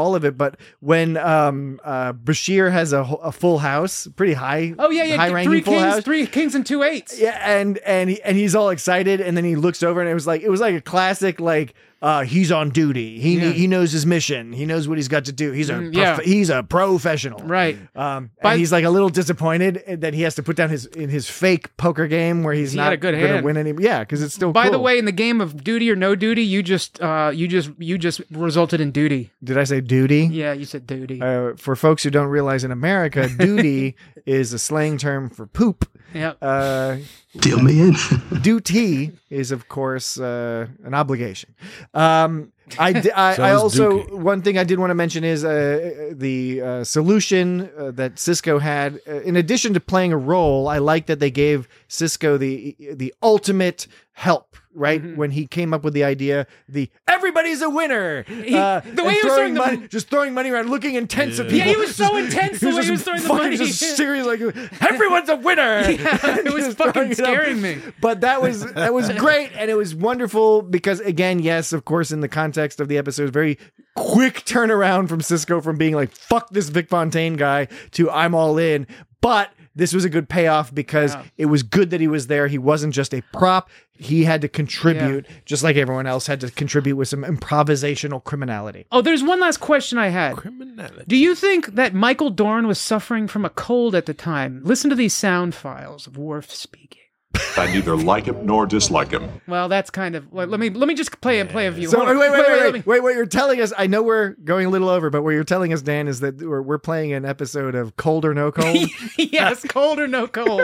all of it, but when um, uh, Bashir has a, a full house, pretty high, Oh yeah, yeah. high ranking Three full kings, house. three kings and two eights. Yeah, and and he, and he's all excited, and then he looks over, and it was like it was like a classic, like uh, he's on duty. He Yeah. he knows his mission. He knows what he's got to do. He's a Mm, prof- yeah. he's a professional, Right. Um, By- and he's like a little disappointed that he has to put down his in his fake poker game where he's He not had a good gonna hand. win any. Yeah, because it's still. By the cool. way, in the game of duty or no duty, you just uh, you just you just resulted in duty. Did I say duty? Yeah, you said duty. Uh, for folks who don't realize, in America, duty is a slang term for poop. Yep. Uh, Deal me in. duty is, of course, uh, an obligation. Um, I, di- I, So I is also Dookie. one thing I did want to mention is uh, the uh, solution uh, that Cisco had. Uh, in addition to playing a role, I like that they gave Cisco the the ultimate help. Right Mm-hmm. when he came up with the idea, the everybody's a winner. He- uh, the way and he was throwing the- money, just throwing money around, looking intense at Yeah. people. Yeah, he was so intense the way just he was throwing the fucking money. Just serious, like everyone's a winner. Yeah, it was Just fucking throwing it up. scaring me. But that was that was great, and it was wonderful because, again, yes, of course, in the context of the episode, very quick turnaround from Cisco from being like "fuck this Vic Fontaine guy" to "I'm all in." But this was a good payoff because Yeah. it was good that he was there. He wasn't just a prop. He had to contribute, just like everyone else had to contribute with some improvisational criminality. Oh, there's one last question I had. Criminality. Do you think that Michael Dorn was suffering from a cold at the time? Listen to these sound files of Worf speaking. I neither like him nor dislike him. Well, that's kind of. Let, let me let me just play and play a view. So Hold wait, on. wait, wait, wait, let wait, me- wait. What you're telling us? I know we're going a little over, but what you're telling us, Dan, is that we're, we're playing an episode of Cold or No Cold. Yes, cold or no cold.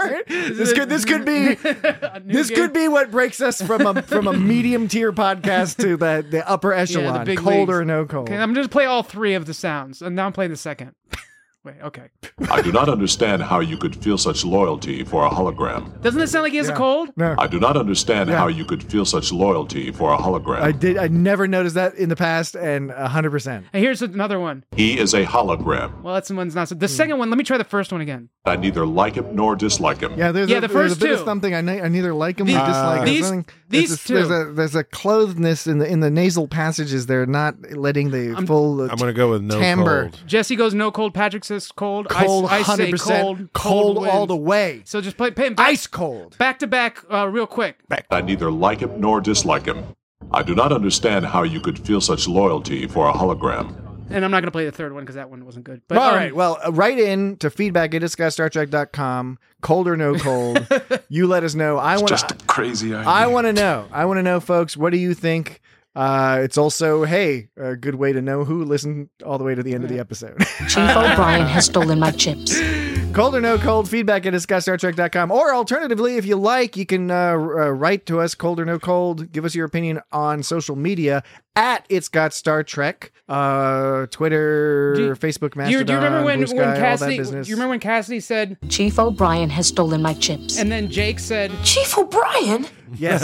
this could this could be this game. could be what breaks us from a from a medium tier podcast to the the upper echelon. Yeah, the big Cold leagues. or No Cold. Okay, I'm just play all three of the sounds, and now I'm playing the second. Wait, okay. I do not understand how you could feel such loyalty for a hologram. Doesn't it sound like he has a cold? No, I do not understand Yeah. how you could feel such loyalty for a hologram. I did. I never noticed that in the past, and a hundred percent. And here's another one. He is a hologram. Well, that's the one's not. So the second one. Let me try the first one again. I neither like him nor dislike him. Yeah, there's Yeah, a, the there's first a bit of two. something I, ne- I neither like them The- or dislike. uh, There's these- something- these there's a, two. There's a there's a clothedness in the in the nasal passages. They're not letting the full. Uh, I'm gonna go with no timbre. cold. Jesse goes no cold. Patrick says cold. Cold, I, I say hundred percent cold. cold all wins. the way. So just play, play him back, Ice cold. back to back, uh, real quick. I neither like him nor dislike him. I do not understand how you could feel such loyalty for a hologram. And I'm not gonna play the third one because that one wasn't good. But All um, right. Well, uh, write in to feedback at sky star trek dot com. Cold or no cold. You let us know. I want Just a crazy idea. I want to know. I want to know, folks. What do you think? Uh, it's also, hey, a good way to know who listened all the way to the end of the episode. Chief O'Brien has stolen my chips. Cold or no cold, feedback at sky star trek dot com. Or alternatively, if you like, you can uh, r- uh, write to us, cold or no cold. Give us your opinion on social media at It's Got Star Trek, uh, Twitter, Do you- Facebook, Do Mastodon, you, do you remember when, Blue Sky, when all that Cassidy? Do business. you remember when Cassidy said? Chief O'Brien has stolen my chips. And then Jake said, Chief O'Brien? Yes.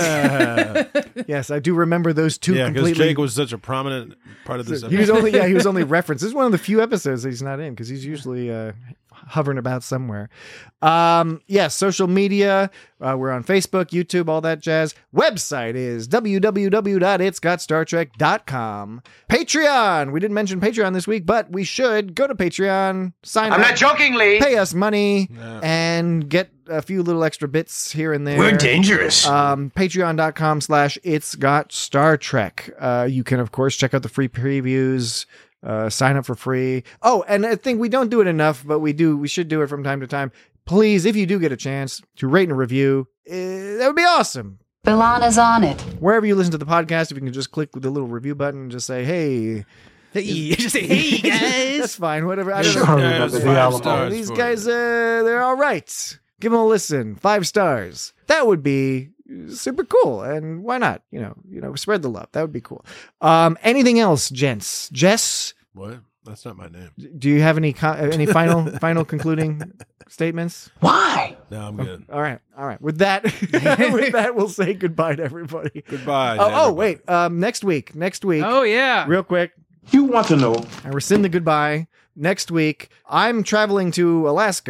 Yes, I do remember those two Yeah, because completely. Jake was such a prominent part of this episode. He was only, yeah, he was only referenced. This is one of the few episodes that he's not in because he's usually uh, hovering about somewhere. Um, yes, social media. Uh, we're on Facebook, YouTube, all that jazz. Website is w w w dot its got star trek dot com. Patreon. We didn't mention Patreon this week, but we should go to Patreon, sign I'm up, not joking, Lee. pay us money, Yeah. and get a few little extra bits here and there. We're dangerous. Um, Patreon.com slash It's Got Star Trek. Uh, you can, of course, check out the free previews, uh, sign up for free. Oh, and I think we don't do it enough, but we do. We should do it from time to time. Please, if you do get a chance to rate and review, uh, that would be awesome. Bilana's on it. Wherever you listen to the podcast, if you can just click the little review button and just say, hey, "Hey, just say, hey guys." that's fine. Whatever. I don't Sure. know. Yeah, it's the five Alamo. stars These for guys, you. uh, they're all right. Give them a listen. Five stars. That would be super cool. And why not? You know, you know, spread the love. That would be cool. Um, anything else, gents? Jess, What? That's not my name. do you have any co- any final final concluding statements? Why? No, I'm good. All right, all right. With that, with that, we'll say goodbye to everybody. Goodbye. Oh, oh, everybody. wait. Um, next week. Next week. Oh yeah. Real quick. You want to know? I rescind the goodbye. Next week, I'm traveling to Alaska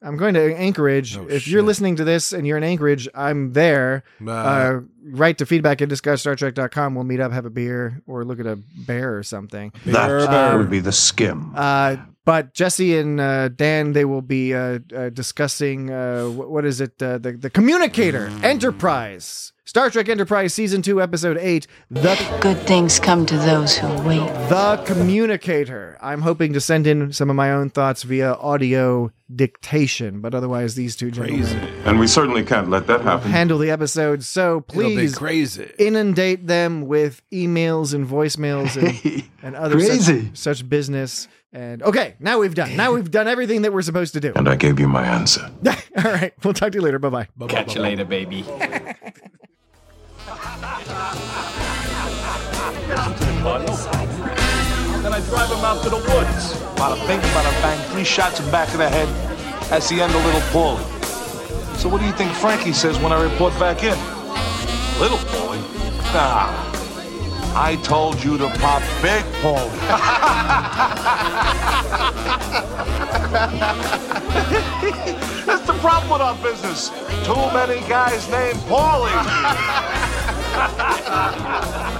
I'm going to Anchorage. Oh, if shit. you're listening to this and you're in Anchorage, I'm there. Uh, Uh, write to feedback at discuss star trek dot com. We'll meet up, have a beer, or look at a bear or something. That would be the skim. Uh, but Jesse and uh, Dan, they will be uh, uh, discussing uh, what, what is it? Uh, the the Communicator Enterprise, Star Trek Enterprise season two, episode eight. The Good things come to those who wait. The Communicator. I'm hoping to send in some of my own thoughts via audio dictation, but otherwise these two gentlemen And we certainly can't let that happen. handle the episode. So please crazy. inundate them with emails and voicemails and, and other Crazy. such, such business. And okay, now we've done. Now we've done everything that we're supposed to do. And I gave you my answer. All right, we'll talk to you later. Bye bye. Catch you later, baby. Then I drive him out to the woods. Bada bing, bada bang, three shots in back of the head. That's the end of Little Paulie. So what do you think Frankie says when I report back in? Little Paulie? Nah. I told you to pop Big Paulie. That's the problem with our business. Too many guys named Paulie.